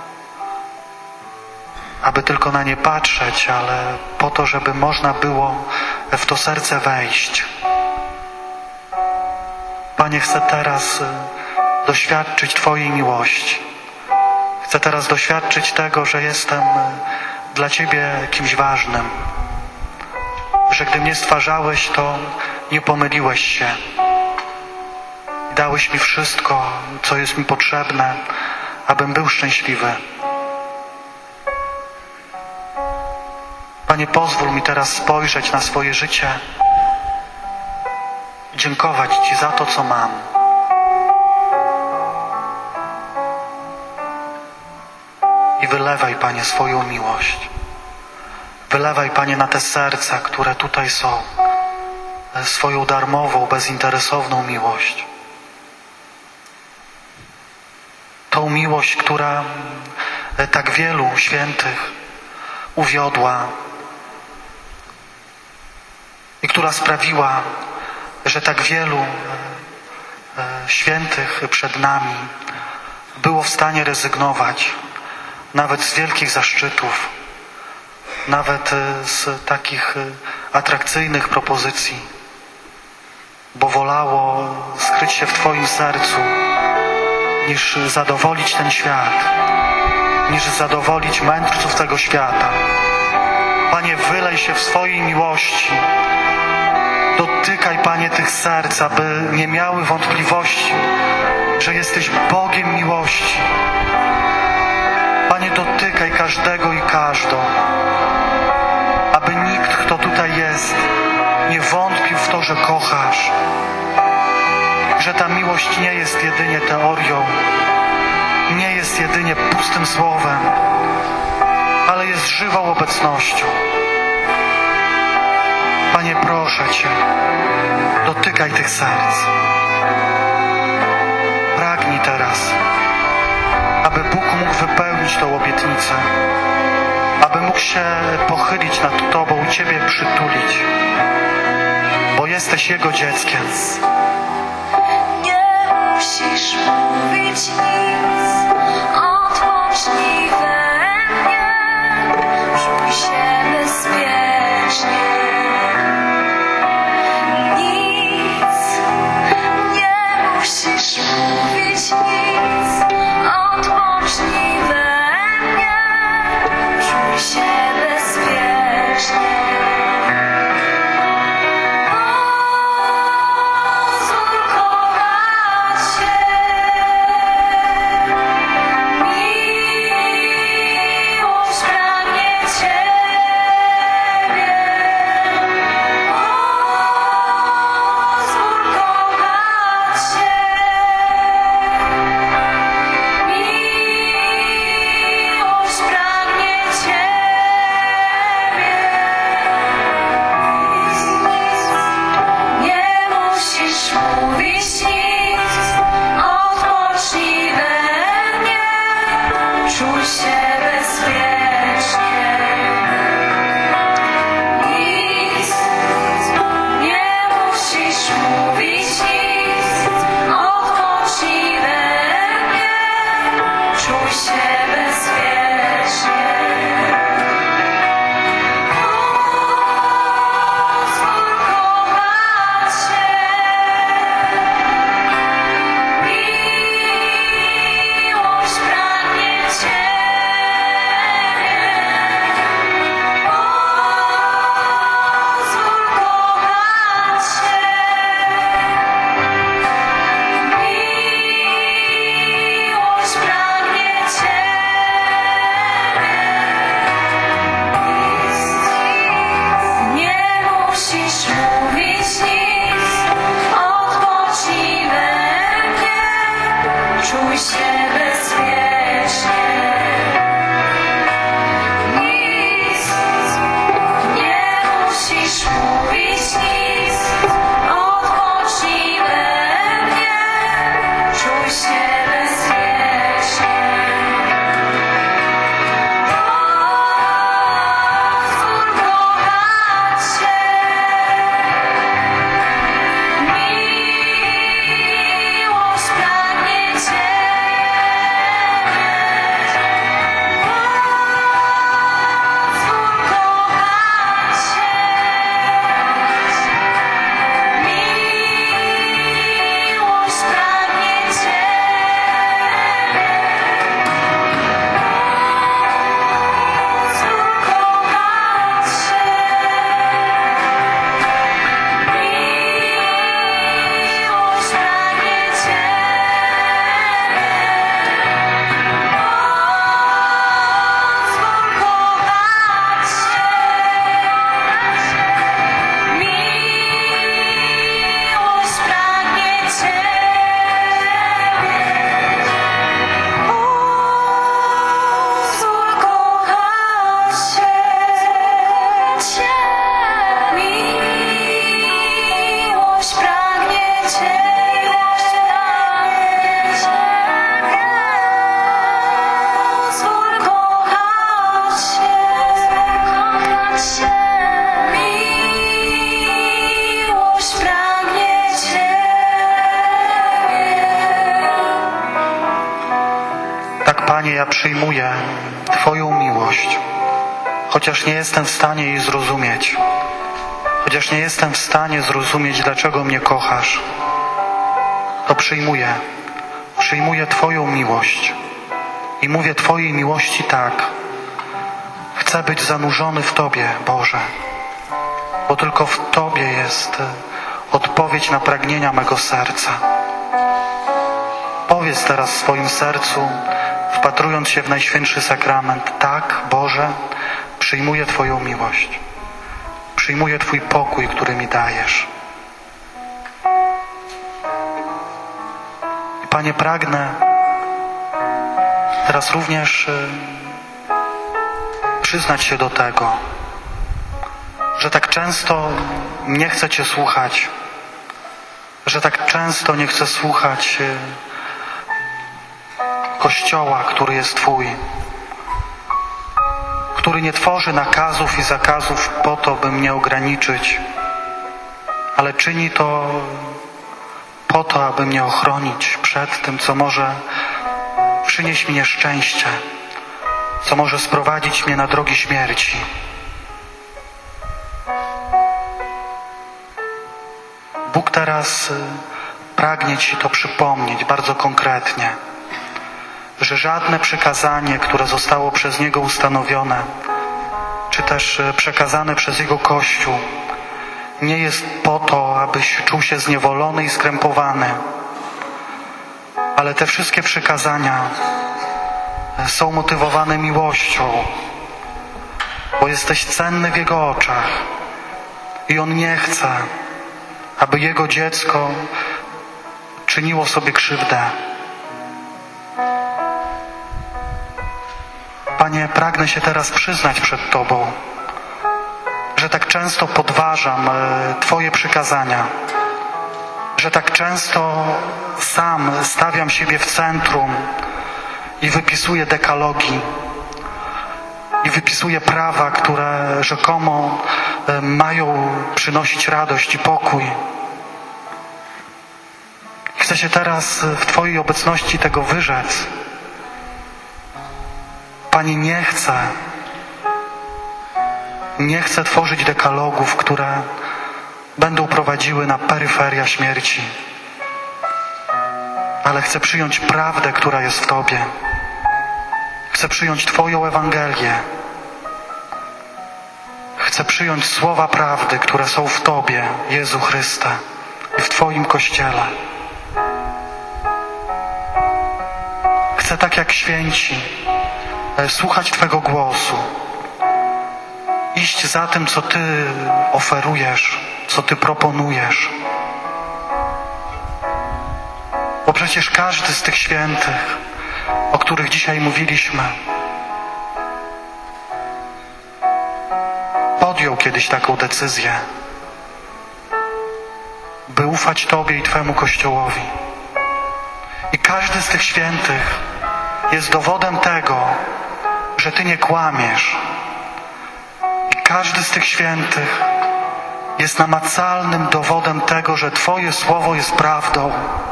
aby tylko na nie patrzeć, ale po to, żeby można było w to serce wejść. Panie, chcę teraz doświadczyć Twojej miłości. Chcę teraz doświadczyć tego, że jestem dla Ciebie kimś ważnym. Że gdy mnie stwarzałeś, to nie pomyliłeś się. Dałeś mi wszystko, co jest mi potrzebne, abym był szczęśliwy. Panie, pozwól mi teraz spojrzeć na swoje życie, dziękować Ci za to, co mam. I wylewaj, Panie, swoją miłość. Wylewaj, Panie, na te serca, które tutaj są, swoją darmową, bezinteresowną miłość. Tą miłość, która tak wielu świętych uwiodła i która sprawiła, że tak wielu świętych przed nami było w stanie rezygnować nawet z wielkich zaszczytów, nawet z takich atrakcyjnych propozycji, bo wolało skryć się w Twoim sercu, niż zadowolić ten świat, niż zadowolić mędrców tego świata. Panie, wylej się w swojej miłości. Dotykaj, Panie, tych serc, aby nie miały wątpliwości, że jesteś Bogiem miłości. Panie, dotykaj każdego i każdą, aby nikt, kto tutaj jest, nie wątpił w to, że kochasz, że ta miłość nie jest jedynie teorią, nie jest jedynie pustym słowem, ale jest żywą obecnością. Panie, proszę Cię, dotykaj tych serc. Pragnij teraz, aby Bóg mógł wypełnić tą obietnicę, aby mógł się pochylić nad Tobą i Ciebie przytulić, bo jesteś Jego dzieckiem. Nie musisz mówić nic, odpocznij we mnie, czuj się bezpiecznie. Nic, nie musisz mówić nic, odpocznij we mnie, czuj się bezpiecznie. Pozwól kochać się. przyjmuję Twoją miłość, chociaż nie jestem w stanie jej zrozumieć, chociaż nie jestem w stanie zrozumieć, dlaczego mnie kochasz, to przyjmuję, przyjmuję Twoją miłość i mówię Twojej miłości tak. Chcę być zanurzony w Tobie, Boże, bo tylko w Tobie jest odpowiedź na pragnienia mego serca. Powiedz teraz w swoim sercu, wpatrując się w Najświętszy Sakrament: tak, Boże, przyjmuję Twoją miłość. Przyjmuję Twój pokój, który mi dajesz. I Panie, pragnę teraz również przyznać się do tego, że tak często nie chcę Cię słuchać, że tak często nie chcę słuchać Kościoła, który jest Twój, który nie tworzy nakazów i zakazów po to, by mnie ograniczyć, ale czyni to po to, aby mnie ochronić przed tym, co może przynieść mi nieszczęście, co może sprowadzić mnie na drogi śmierci. Bóg teraz pragnie Ci to przypomnieć bardzo konkretnie, że żadne przykazanie, które zostało przez Niego ustanowione, czy też przekazane przez Jego Kościół, nie jest po to, abyś czuł się zniewolony i skrępowany, ale te wszystkie przykazania są motywowane miłością, bo jesteś cenny w Jego oczach i On nie chce, aby Jego dziecko czyniło sobie krzywdę. Panie, pragnę się teraz przyznać przed Tobą, że tak często podważam Twoje przykazania, że tak często sam stawiam siebie w centrum i wypisuję dekalogi i wypisuję prawa, które rzekomo mają przynosić radość i pokój. Chcę się teraz w Twojej obecności tego wyrzec. Panie, nie chcę, nie chcę tworzyć dekalogów, które będą prowadziły na peryferia śmierci, ale chcę przyjąć prawdę, która jest w Tobie. Chcę przyjąć Twoją Ewangelię. Chcę przyjąć słowa prawdy, które są w Tobie, Jezu Chryste, i w Twoim Kościele. Chcę tak jak święci słuchać Twego głosu, iść za tym, co Ty oferujesz, co Ty proponujesz. Bo przecież każdy z tych świętych, o których dzisiaj mówiliśmy, podjął kiedyś taką decyzję, by ufać Tobie i Twemu Kościołowi. I każdy z tych świętych jest dowodem tego, że Ty nie kłamiesz. I każdy z tych świętych jest namacalnym dowodem tego, że Twoje słowo jest prawdą.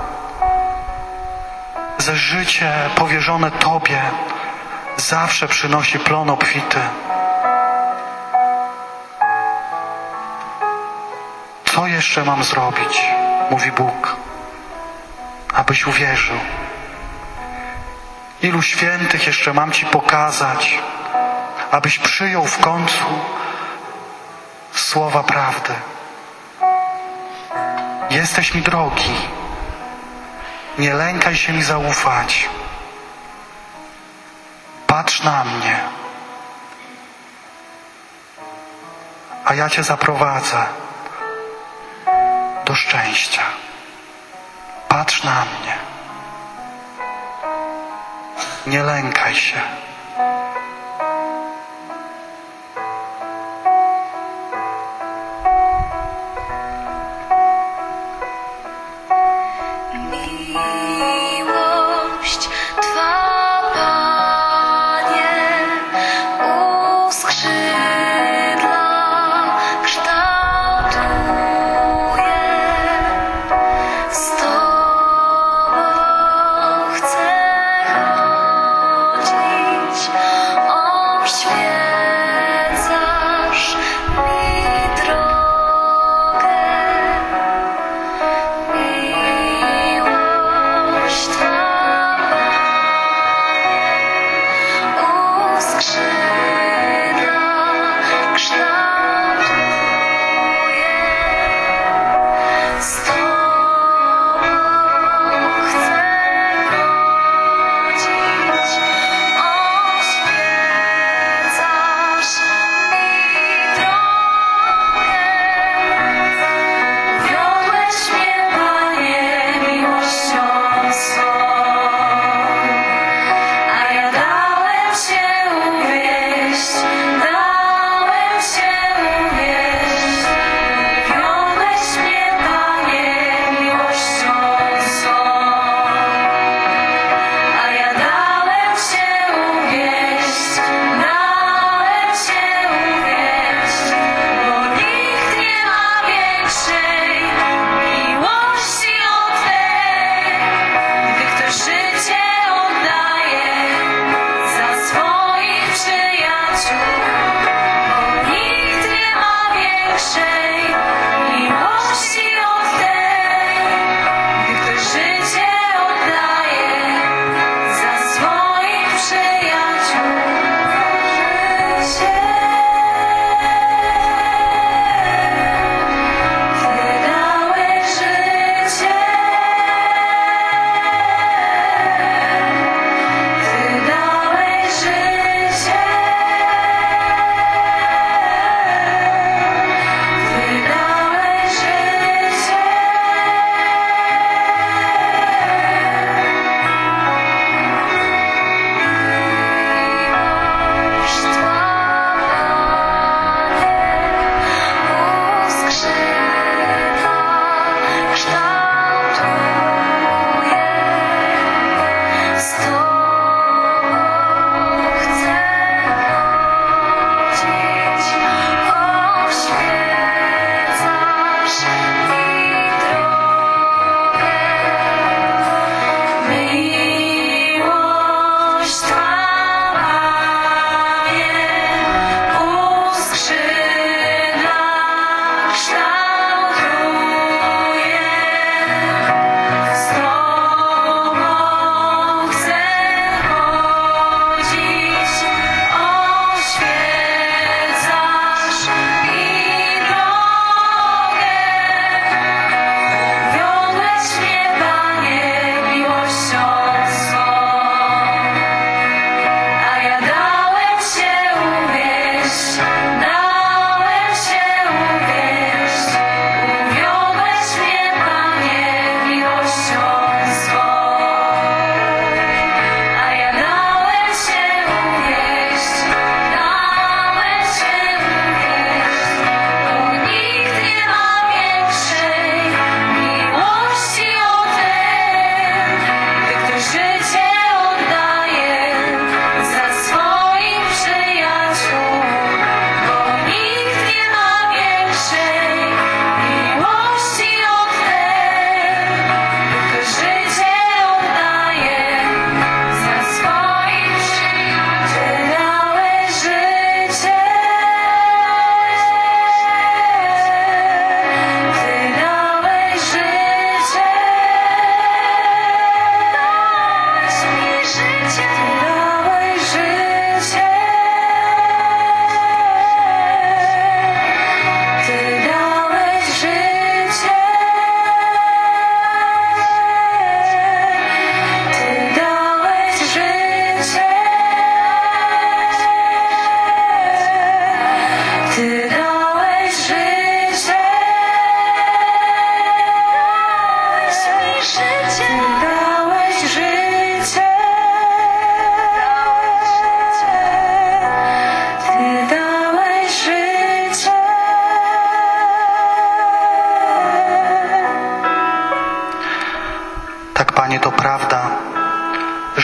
Że życie powierzone Tobie zawsze przynosi plon obfity. Co jeszcze mam zrobić, mówi Bóg, abyś uwierzył? Ilu świętych jeszcze mam Ci pokazać, abyś przyjął w końcu słowa prawdy? Jesteś mi drogi. Nie lękaj się mi zaufać. Patrz na mnie, a ja Cię zaprowadzę do szczęścia. Patrz na mnie. Nie lękaj się. Miłość Twa, Panie, u skrzydła kształtuje. Z Tobą chcę chodzić.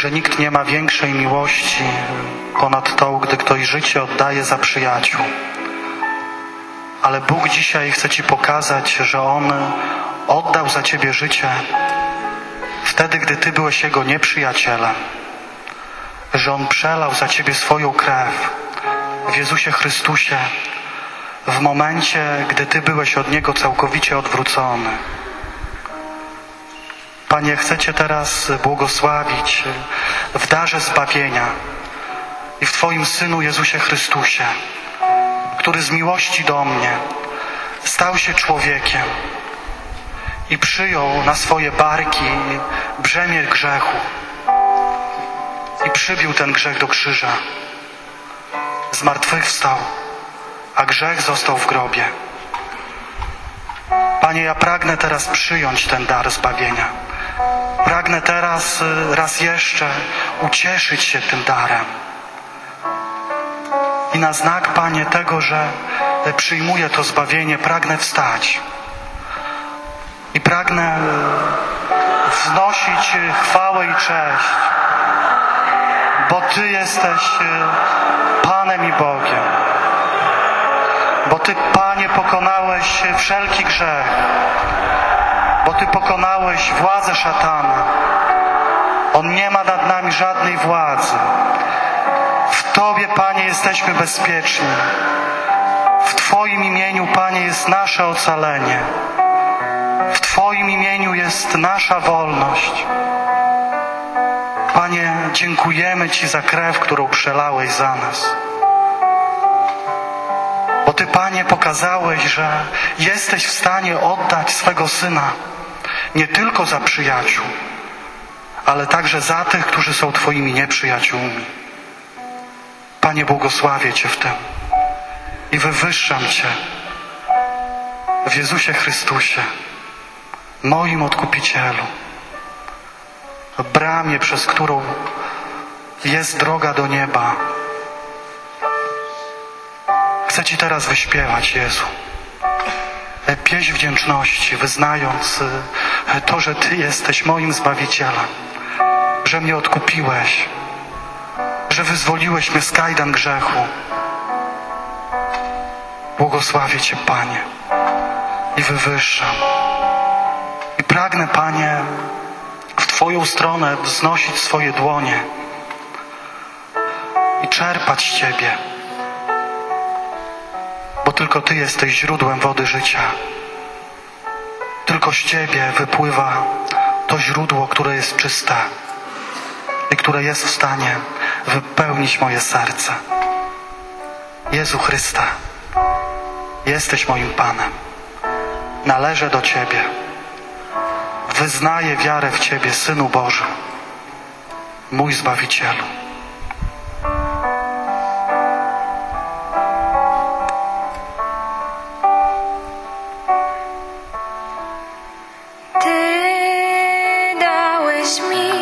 że nikt nie ma większej miłości ponad tą, gdy ktoś życie oddaje za przyjaciół. Ale Bóg dzisiaj chce Ci pokazać, że On oddał za Ciebie życie wtedy, gdy Ty byłeś Jego nieprzyjacielem. Że On przelał za Ciebie swoją krew w Jezusie Chrystusie w momencie, gdy Ty byłeś od Niego całkowicie odwrócony. Panie, chcę Cię teraz błogosławić w darze zbawienia i w Twoim Synu Jezusie Chrystusie, który z miłości do mnie stał się człowiekiem i przyjął na swoje barki brzemię grzechu i przybił ten grzech do krzyża. Zmartwychwstał, a grzech został w grobie. Panie, ja pragnę teraz przyjąć ten dar zbawienia. Pragnę teraz raz jeszcze ucieszyć się tym darem. I na znak, Panie, tego, że przyjmuję to zbawienie, pragnę wstać. I pragnę wznosić chwałę i cześć, bo Ty jesteś Panem i Bogiem. Bo Ty, Panie, pokonałeś wszelki grzech. Bo Ty pokonałeś władzę szatana. On nie ma nad nami żadnej władzy. W Tobie, Panie, jesteśmy bezpieczni. W Twoim imieniu, Panie, jest nasze ocalenie. W Twoim imieniu jest nasza wolność. Panie, dziękujemy Ci za krew, którą przelałeś za nas. Bo Ty, Panie, pokazałeś, że jesteś w stanie oddać swego Syna nie tylko za przyjaciół, ale także za tych, którzy są Twoimi nieprzyjaciółmi. Panie, błogosławię Cię w tym i wywyższam Cię w Jezusie Chrystusie, moim Odkupicielu, bramie, przez którą jest droga do nieba. Chcę Ci teraz wyśpiewać, Jezu, pieśń wdzięczności, wyznając to, że Ty jesteś moim Zbawicielem, że mnie odkupiłeś, że wyzwoliłeś mnie z kajdan grzechu. Błogosławię Cię, Panie, i wywyższam. I pragnę, Panie, w Twoją stronę wznosić swoje dłonie i czerpać z Ciebie, bo tylko Ty jesteś źródłem wody życia. Tylko z Ciebie wypływa to źródło, które jest czyste i które jest w stanie wypełnić moje serce. Jezu Chryste, jesteś moim Panem. Należę do Ciebie. Wyznaję wiarę w Ciebie, Synu Boży, mój Zbawicielu. Ty dałeś mi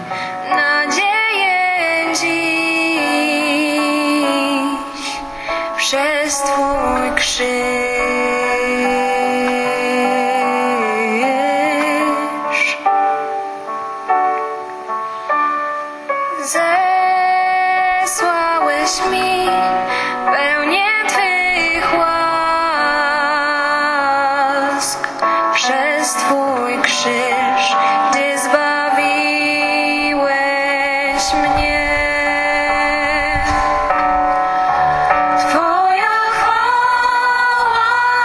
nadzieję dziś przez Twój krzyż. Zesłałeś mi pełnię Twych łask przez Twój krzyż, gdzie zbawiłeś mnie. Twoja chwała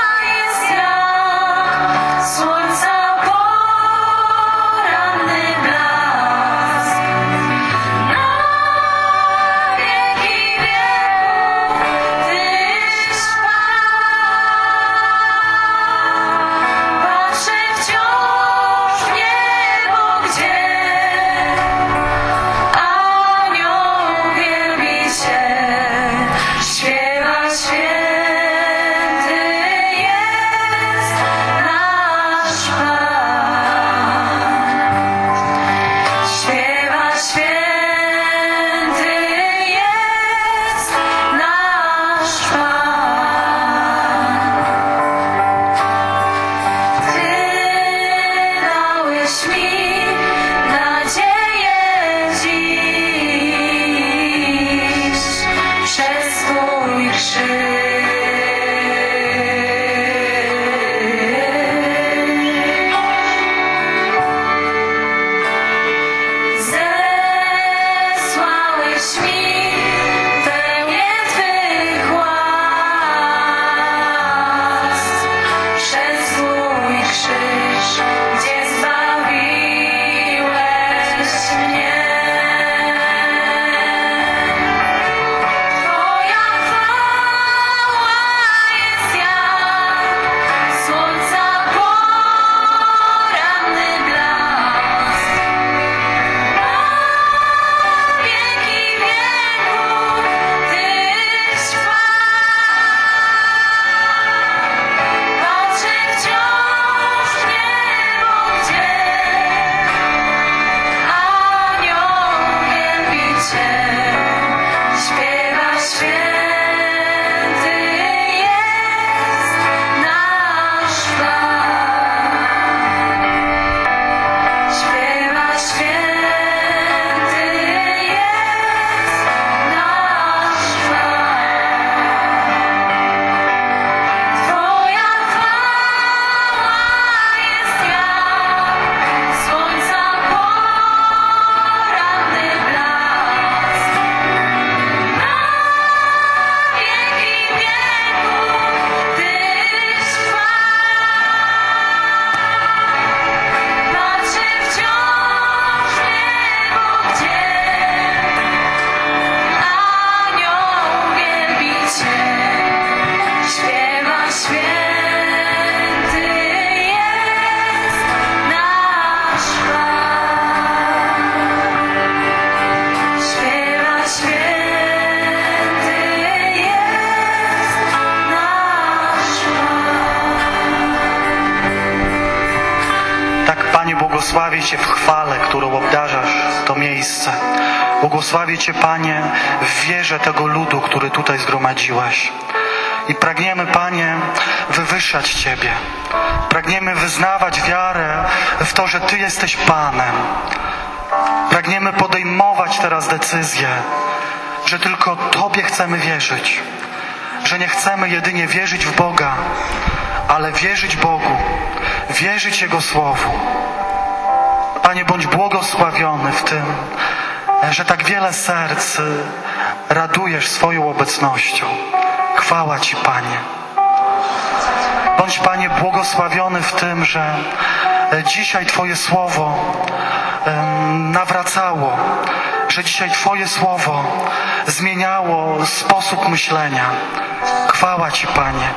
Błogosławię Cię w chwale, którą obdarzasz to miejsce. Błogosławię Cię, Panie, w wierze tego ludu, który tutaj zgromadziłeś. I pragniemy, Panie, wywyższać Ciebie. Pragniemy wyznawać wiarę w to, że Ty jesteś Panem. Pragniemy podejmować teraz decyzję, że tylko Tobie chcemy wierzyć. Że nie chcemy jedynie wierzyć w Boga, ale wierzyć Bogu, wierzyć Jego Słowu. Panie, bądź błogosławiony w tym, że tak wiele serc radujesz swoją obecnością. Chwała Ci, Panie. Bądź, Panie, błogosławiony w tym, że dzisiaj Twoje Słowo nawracało, że dzisiaj Twoje Słowo zmieniało sposób myślenia. Chwała Ci, Panie.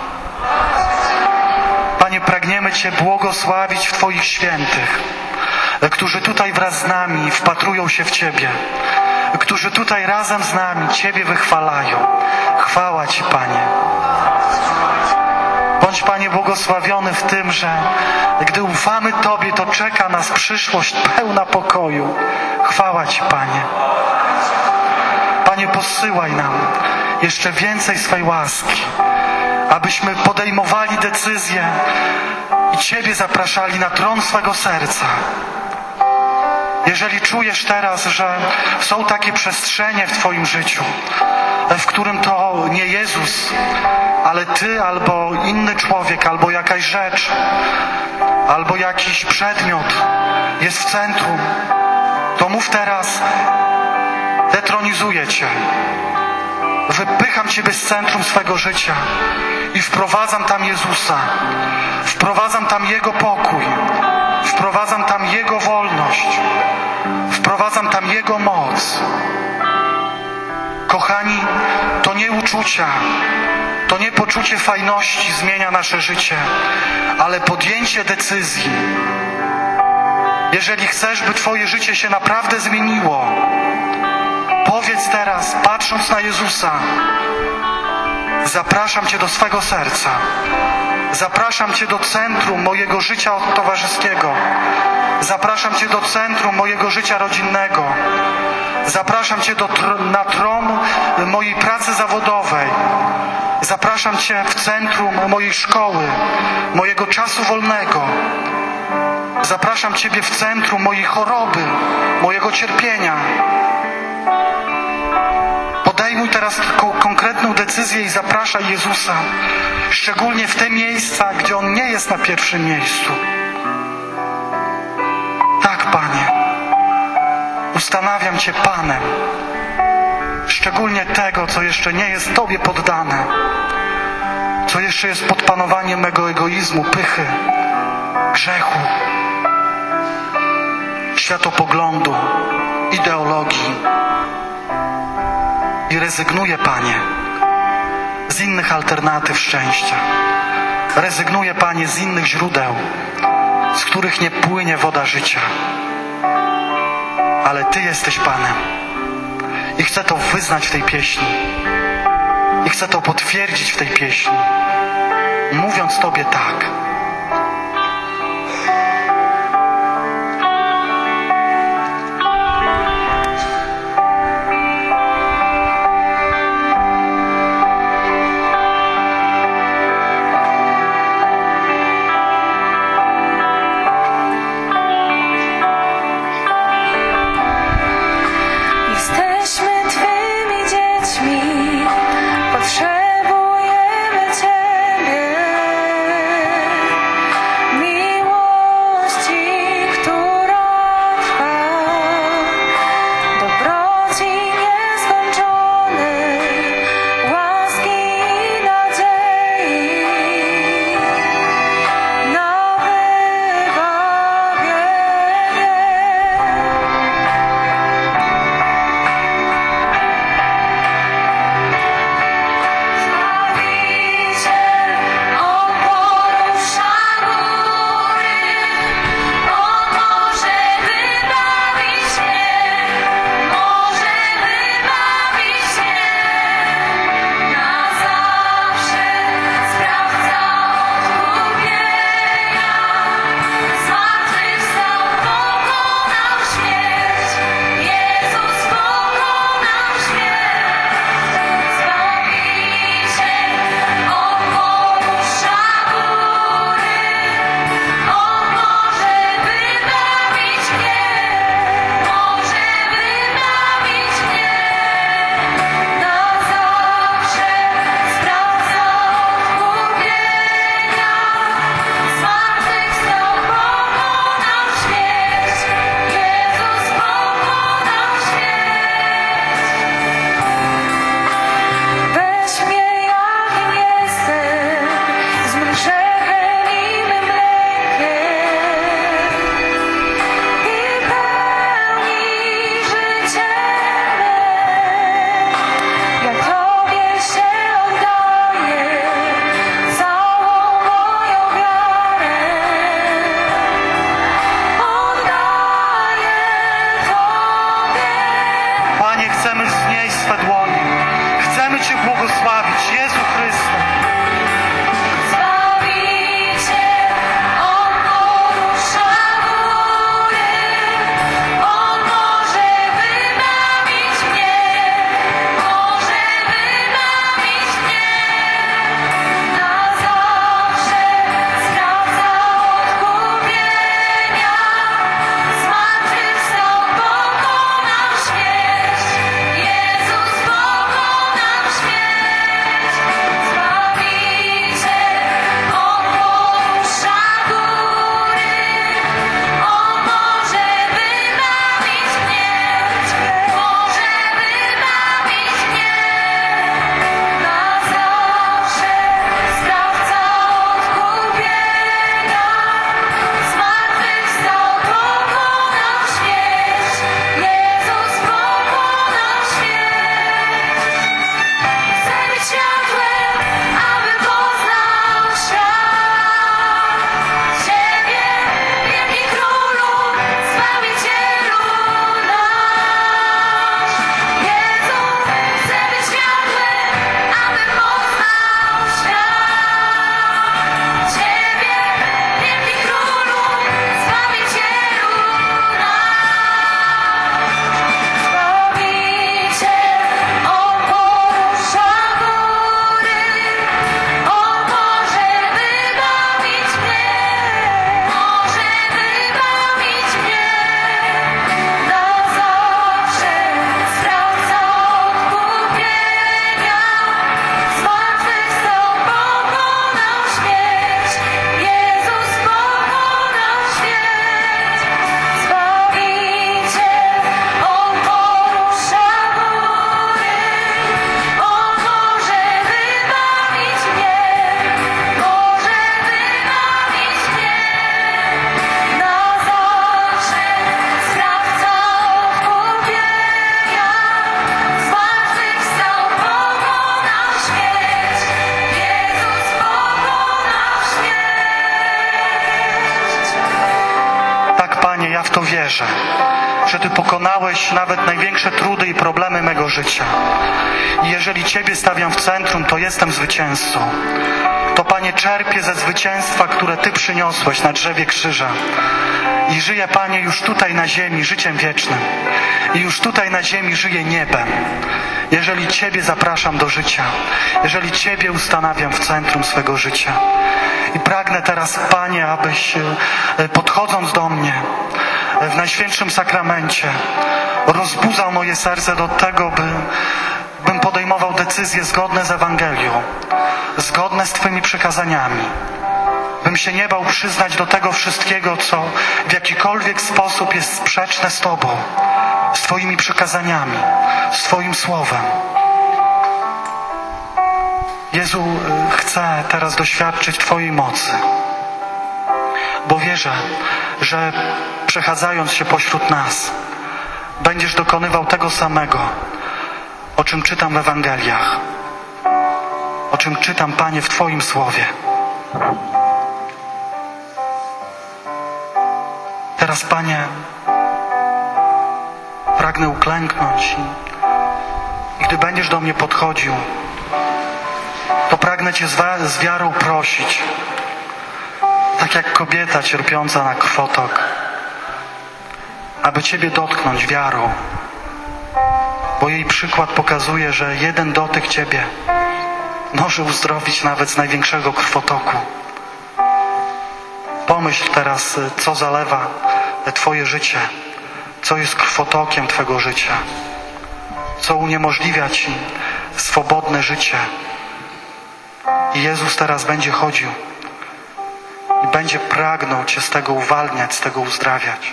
Panie, pragniemy Cię błogosławić w Twoich świętych, którzy tutaj wraz z nami wpatrują się w Ciebie, którzy tutaj razem z nami Ciebie wychwalają. Chwała Ci, Panie. Bądź, Panie, błogosławiony w tym, że gdy ufamy Tobie, to czeka nas przyszłość pełna pokoju. Chwała Ci, Panie. Panie, posyłaj nam jeszcze więcej swej łaski, abyśmy podejmowali decyzje i Ciebie zapraszali na tron swego serca. Jeżeli czujesz teraz, że są takie przestrzenie w Twoim życiu, w którym to nie Jezus, ale Ty, albo inny człowiek, albo jakaś rzecz, albo jakiś przedmiot jest w centrum, to mów teraz: detronizuję Cię. Wypycham Ciebie z centrum swego życia i wprowadzam tam Jezusa. Wprowadzam tam Jego pokój. Wprowadzam tam Jego wolność. Wprowadzam tam Jego moc. Kochani, to nie uczucia, to nie poczucie fajności zmienia nasze życie, ale podjęcie decyzji. Jeżeli chcesz, by Twoje życie się naprawdę zmieniło, powiedz teraz, patrząc na Jezusa: zapraszam Cię do swego serca. Zapraszam Cię do centrum mojego życia towarzyskiego. Zapraszam Cię do centrum mojego życia rodzinnego. Zapraszam Cię do tr- na tron mojej pracy zawodowej. Zapraszam Cię w centrum mojej szkoły, mojego czasu wolnego. Zapraszam Ciebie w centrum mojej choroby, mojego cierpienia. Podejmuj teraz taką konkretną decyzję i zapraszaj Jezusa, szczególnie w te miejsca, gdzie On nie jest na pierwszym miejscu. Tak, Panie, ustanawiam Cię Panem, szczególnie tego, co jeszcze nie jest Tobie poddane, co jeszcze jest pod panowaniem mego egoizmu, pychy, grzechu, światopoglądu, ideologii. I rezygnuję, Panie, z innych alternatyw szczęścia. Rezygnuję, Panie, z innych źródeł, z których nie płynie woda życia. Ale Ty jesteś Panem. I chcę to wyznać w tej pieśni. I chcę to potwierdzić w tej pieśni, mówiąc Tobie tak. Potrzebujemy Ciebie. to wierzę, że Ty pokonałeś nawet największe trudy i problemy mego życia. I jeżeli Ciebie stawiam w centrum, to jestem zwycięzcą. To, Panie, czerpię ze zwycięstwa, które Ty przyniosłeś na drzewie krzyża. I żyję, Panie, już tutaj na ziemi życiem wiecznym. I już tutaj na ziemi żyję niebem. Jeżeli Ciebie zapraszam do życia, jeżeli Ciebie ustanawiam w centrum swego życia. I pragnę teraz, Panie, abyś podchodząc do mnie w Najświętszym Sakramencie rozbudzał moje serce do tego, by, bym podejmował decyzje zgodne z Ewangelią, zgodne z Twymi przykazaniami. Bym się nie bał przyznać do tego wszystkiego, co w jakikolwiek sposób jest sprzeczne z Tobą, z Twoimi przykazaniami, z Twoim Słowem. Jezu, chcę teraz doświadczyć Twojej mocy, bo wierzę, że przechadzając się pośród nas, będziesz dokonywał tego samego, o czym czytam w Ewangeliach, o czym czytam, Panie, w Twoim Słowie. Teraz, Panie, pragnę uklęknąć i, i gdy będziesz do mnie podchodził, to pragnę Cię z, z wiarą prosić, tak jak kobieta cierpiąca na krwotok, aby Ciebie dotknąć wiarą, bo jej przykład pokazuje, że jeden dotyk Ciebie może uzdrowić nawet z największego krwotoku. Pomyśl teraz, co zalewa Twoje życie, co jest krwotokiem Twego życia, co uniemożliwia Ci swobodne życie. I Jezus teraz będzie chodził i będzie pragnął Cię z tego uwalniać, z tego uzdrawiać.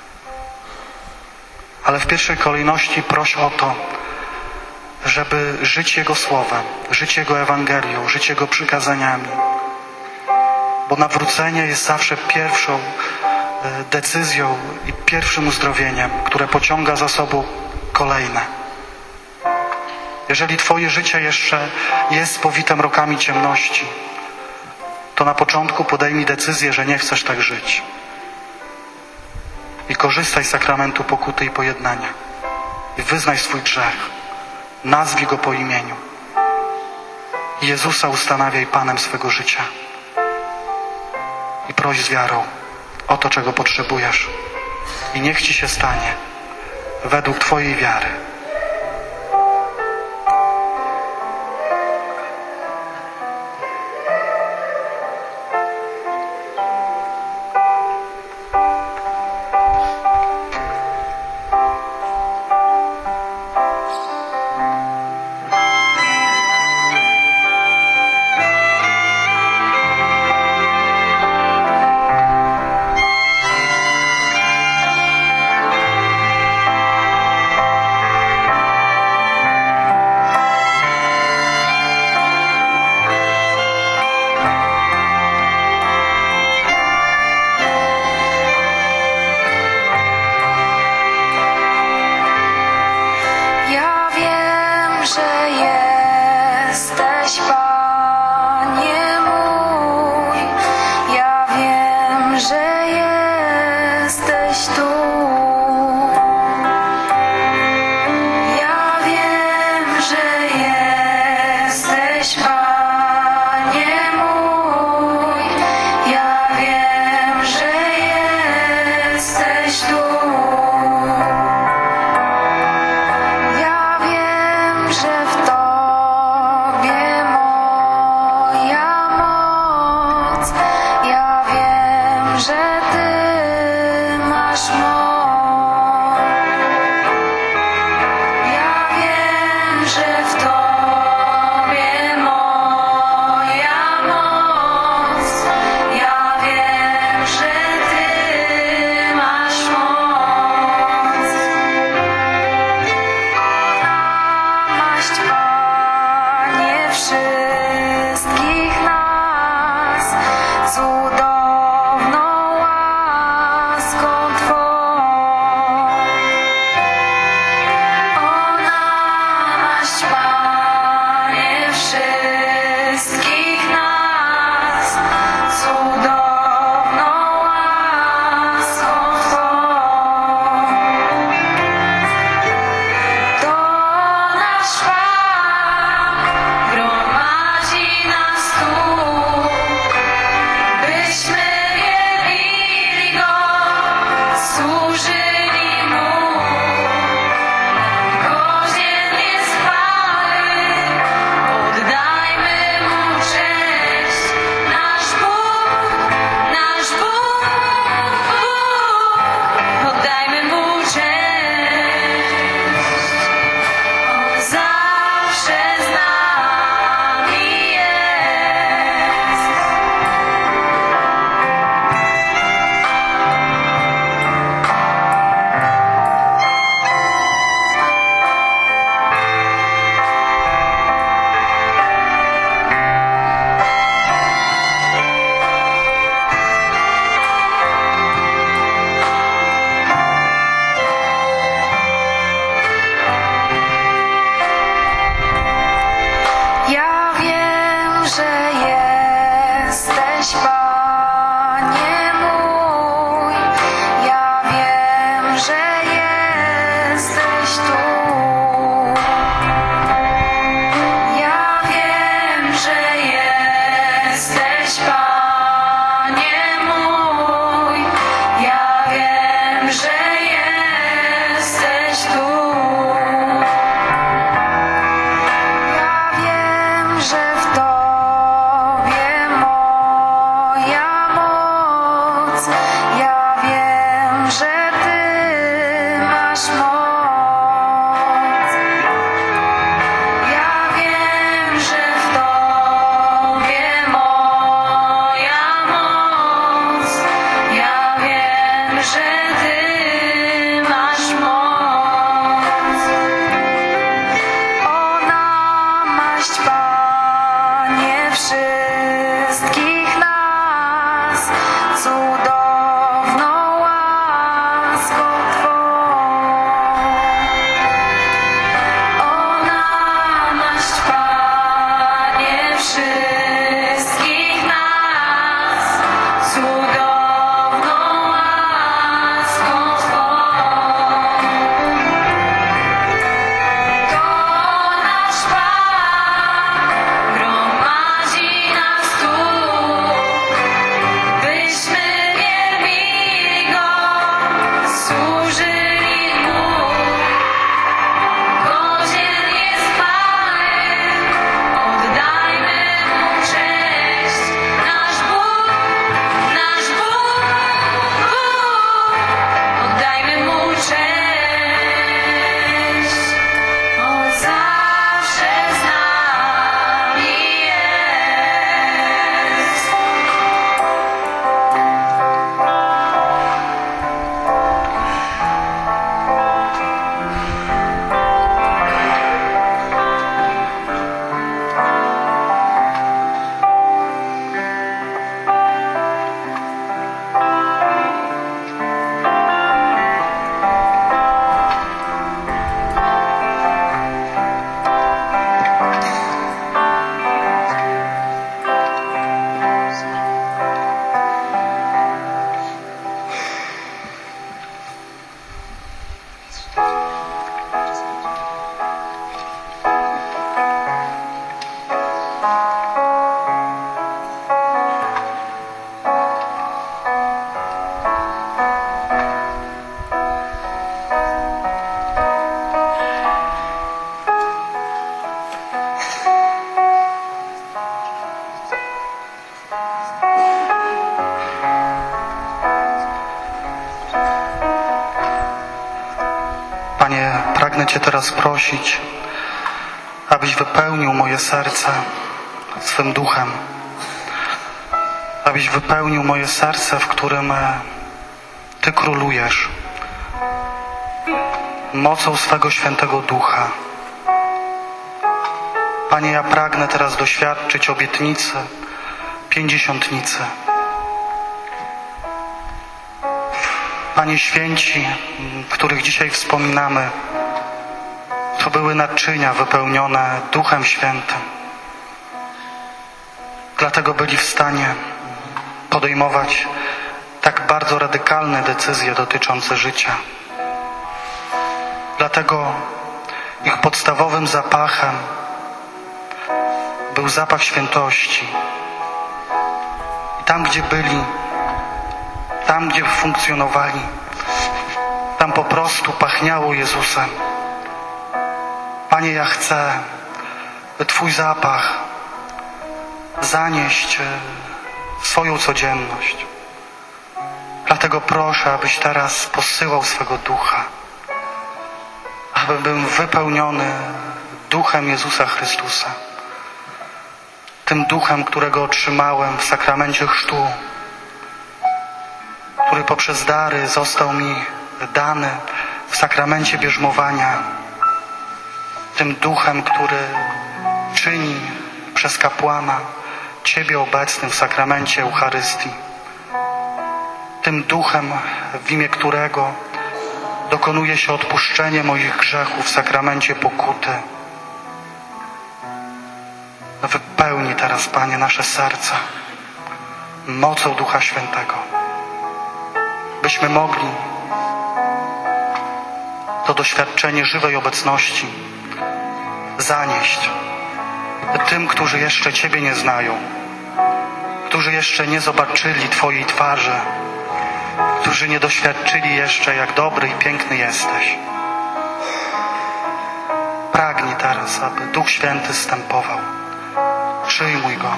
Ale w pierwszej kolejności proś o to, żeby żyć Jego Słowem, żyć Jego Ewangelią, żyć Jego przykazaniami. Bo nawrócenie jest zawsze pierwszą decyzją i pierwszym uzdrowieniem, które pociąga za sobą kolejne. Jeżeli Twoje życie jeszcze jest spowite mrokami ciemności, to na początku podejmij decyzję, że nie chcesz tak żyć. I korzystaj z sakramentu pokuty i pojednania. I wyznaj swój grzech. Nazwij go po imieniu. I Jezusa ustanawiaj Panem swego życia. I proś z wiarą o to, czego potrzebujesz. I niech Ci się stanie według Twojej wiary. Ja wiem, że w Tobie moc. pragnę Cię teraz prosić, abyś wypełnił moje serce swym duchem. Abyś wypełnił moje serce, w którym Ty królujesz. Mocą swego świętego ducha. Panie, ja pragnę teraz doświadczyć obietnicy pięćdziesiątnicy. Panie, święci, których dzisiaj wspominamy, to były naczynia wypełnione Duchem Świętym. Dlatego byli w stanie podejmować tak bardzo radykalne decyzje dotyczące życia. Dlatego ich podstawowym zapachem był zapach świętości. I tam, gdzie byli, tam, gdzie funkcjonowali, tam po prostu pachniało Jezusem. Panie, ja chcę, by Twój zapach zanieść w swoją codzienność. Dlatego proszę, abyś teraz posyłał swego Ducha, aby był wypełniony Duchem Jezusa Chrystusa. Tym Duchem, którego otrzymałem w sakramencie chrztu, który poprzez dary został mi dany w sakramencie bierzmowania. Tym Duchem, który czyni przez kapłana Ciebie obecnym w sakramencie Eucharystii. Tym Duchem, w imię którego dokonuje się odpuszczenie moich grzechów w sakramencie pokuty. Wypełni teraz, Panie, nasze serca mocą Ducha Świętego, byśmy mogli to doświadczenie żywej obecności zanieść tym, którzy jeszcze Ciebie nie znają, którzy jeszcze nie zobaczyli Twojej twarzy, którzy nie doświadczyli jeszcze, jak dobry i piękny jesteś. Pragnij teraz, aby Duch Święty zstępował. Przyjmuj Go.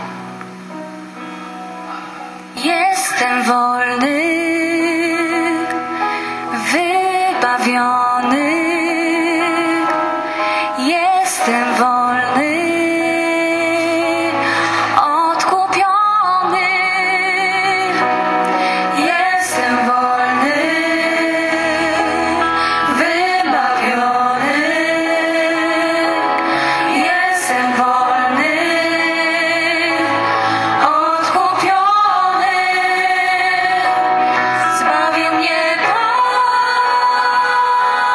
Jestem wolny, wybawiony. Jestem wolny, odkupiony. Jestem wolny, wybawiony. Jestem wolny, odkupiony. Zbawił mnie Pan.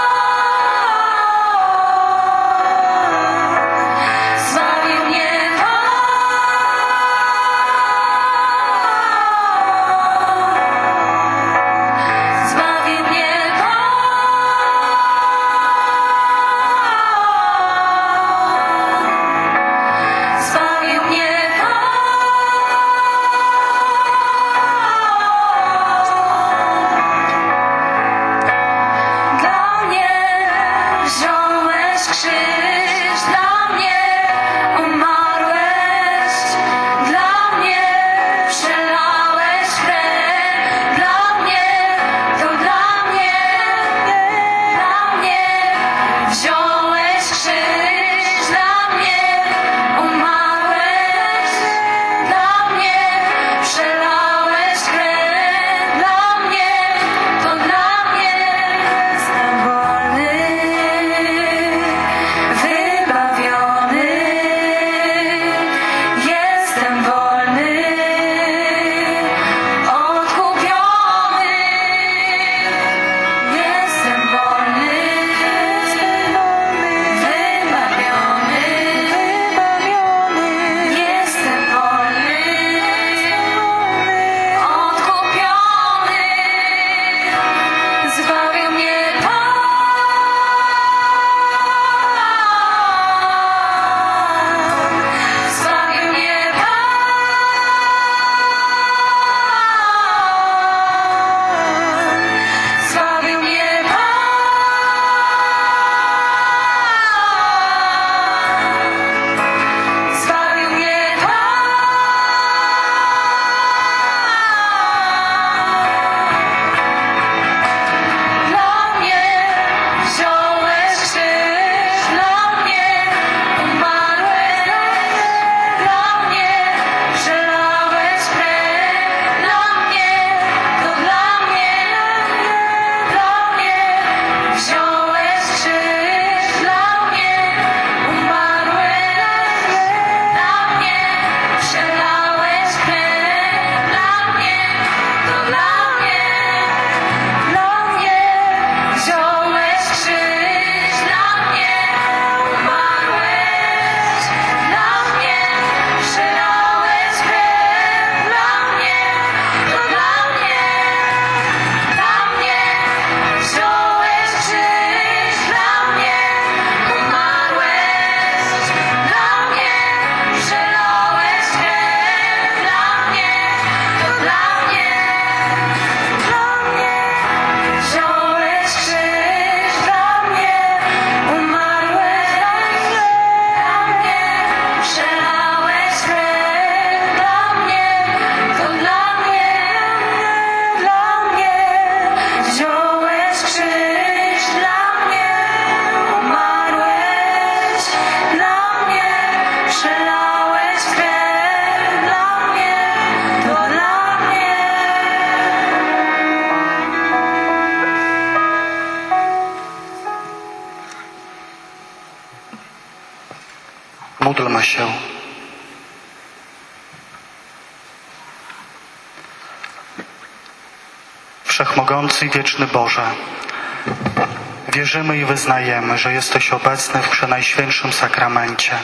Wszechmogący i wieczny Boże, wierzymy i wyznajemy, że jesteś obecny w Przenajświętszym Sakramencie.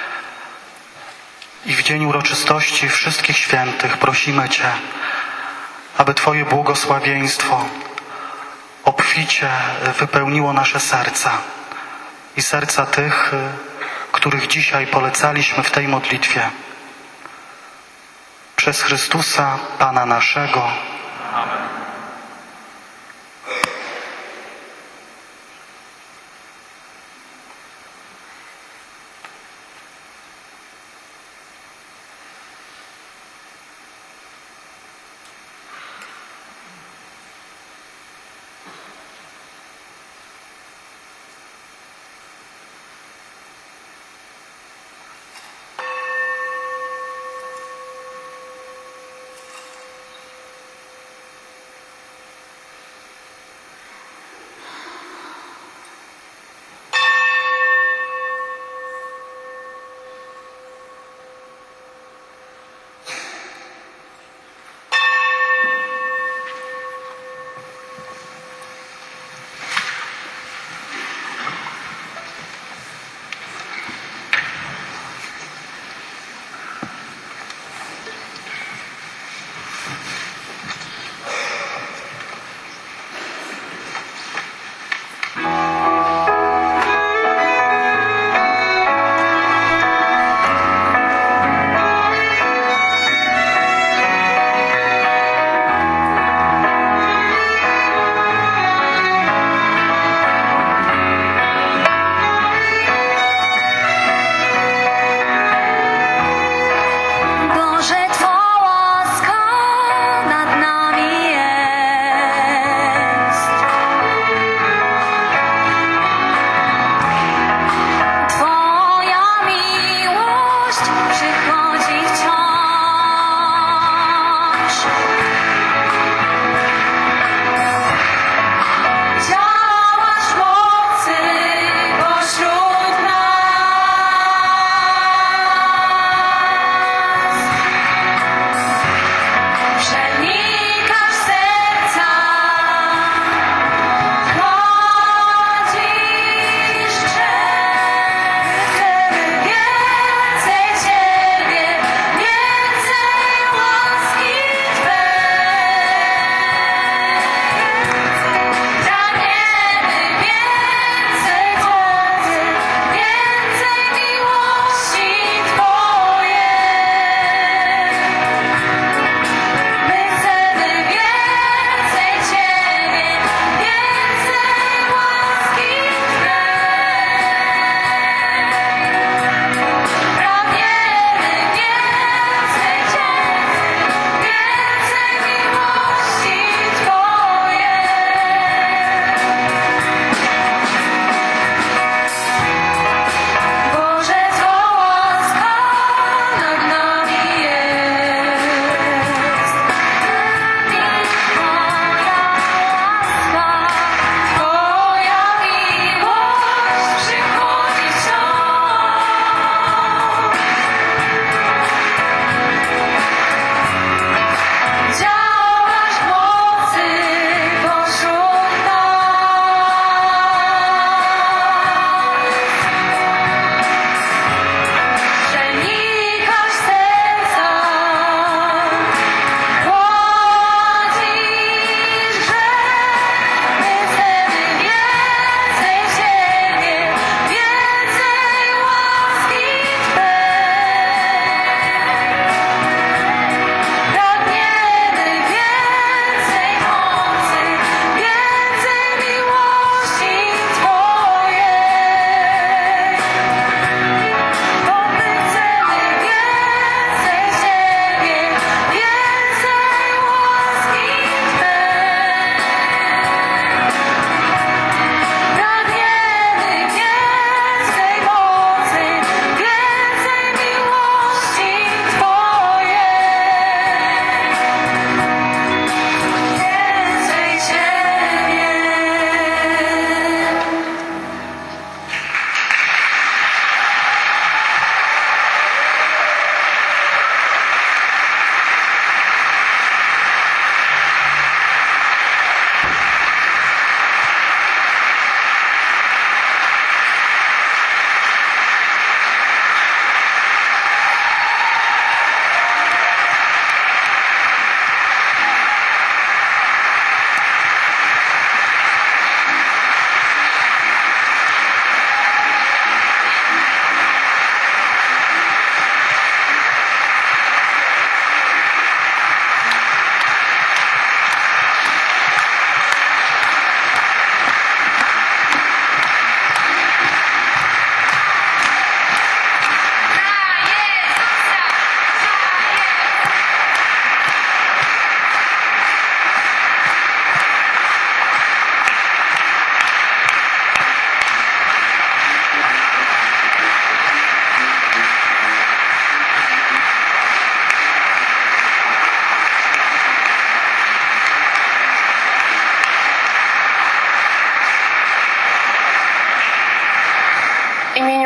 I w dzień uroczystości wszystkich świętych prosimy Cię, aby Twoje błogosławieństwo obficie wypełniło nasze serca i serca tych, których dzisiaj polecaliśmy w tej modlitwie. Przez Chrystusa, Pana naszego. Amen.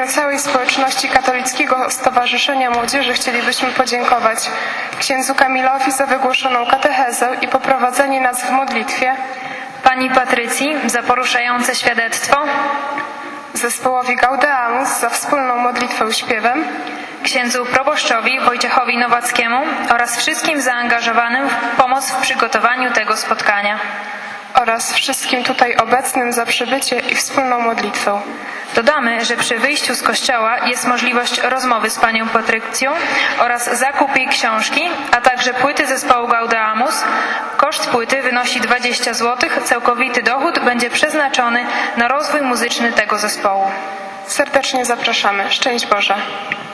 imieniu całej społeczności Katolickiego Stowarzyszenia Młodzieży chcielibyśmy podziękować księdzu Kamilowi za wygłoszoną katechezę i poprowadzenie nas w modlitwie, pani Patrycji za poruszające świadectwo, zespołowi Gaudeamus za wspólną modlitwę śpiewem, księdzu proboszczowi Wojciechowi Nowackiemu oraz wszystkim zaangażowanym w pomoc w przygotowaniu tego spotkania oraz wszystkim tutaj obecnym za przybycie i wspólną modlitwę. Dodamy, że przy wyjściu z kościoła jest możliwość rozmowy z panią Patrycją oraz zakup jej książki, a także płyty zespołu Gaudeamus. Koszt płyty wynosi dwadzieścia złotych, całkowity dochód będzie przeznaczony na rozwój muzyczny tego zespołu. Serdecznie zapraszamy. Szczęść Boże.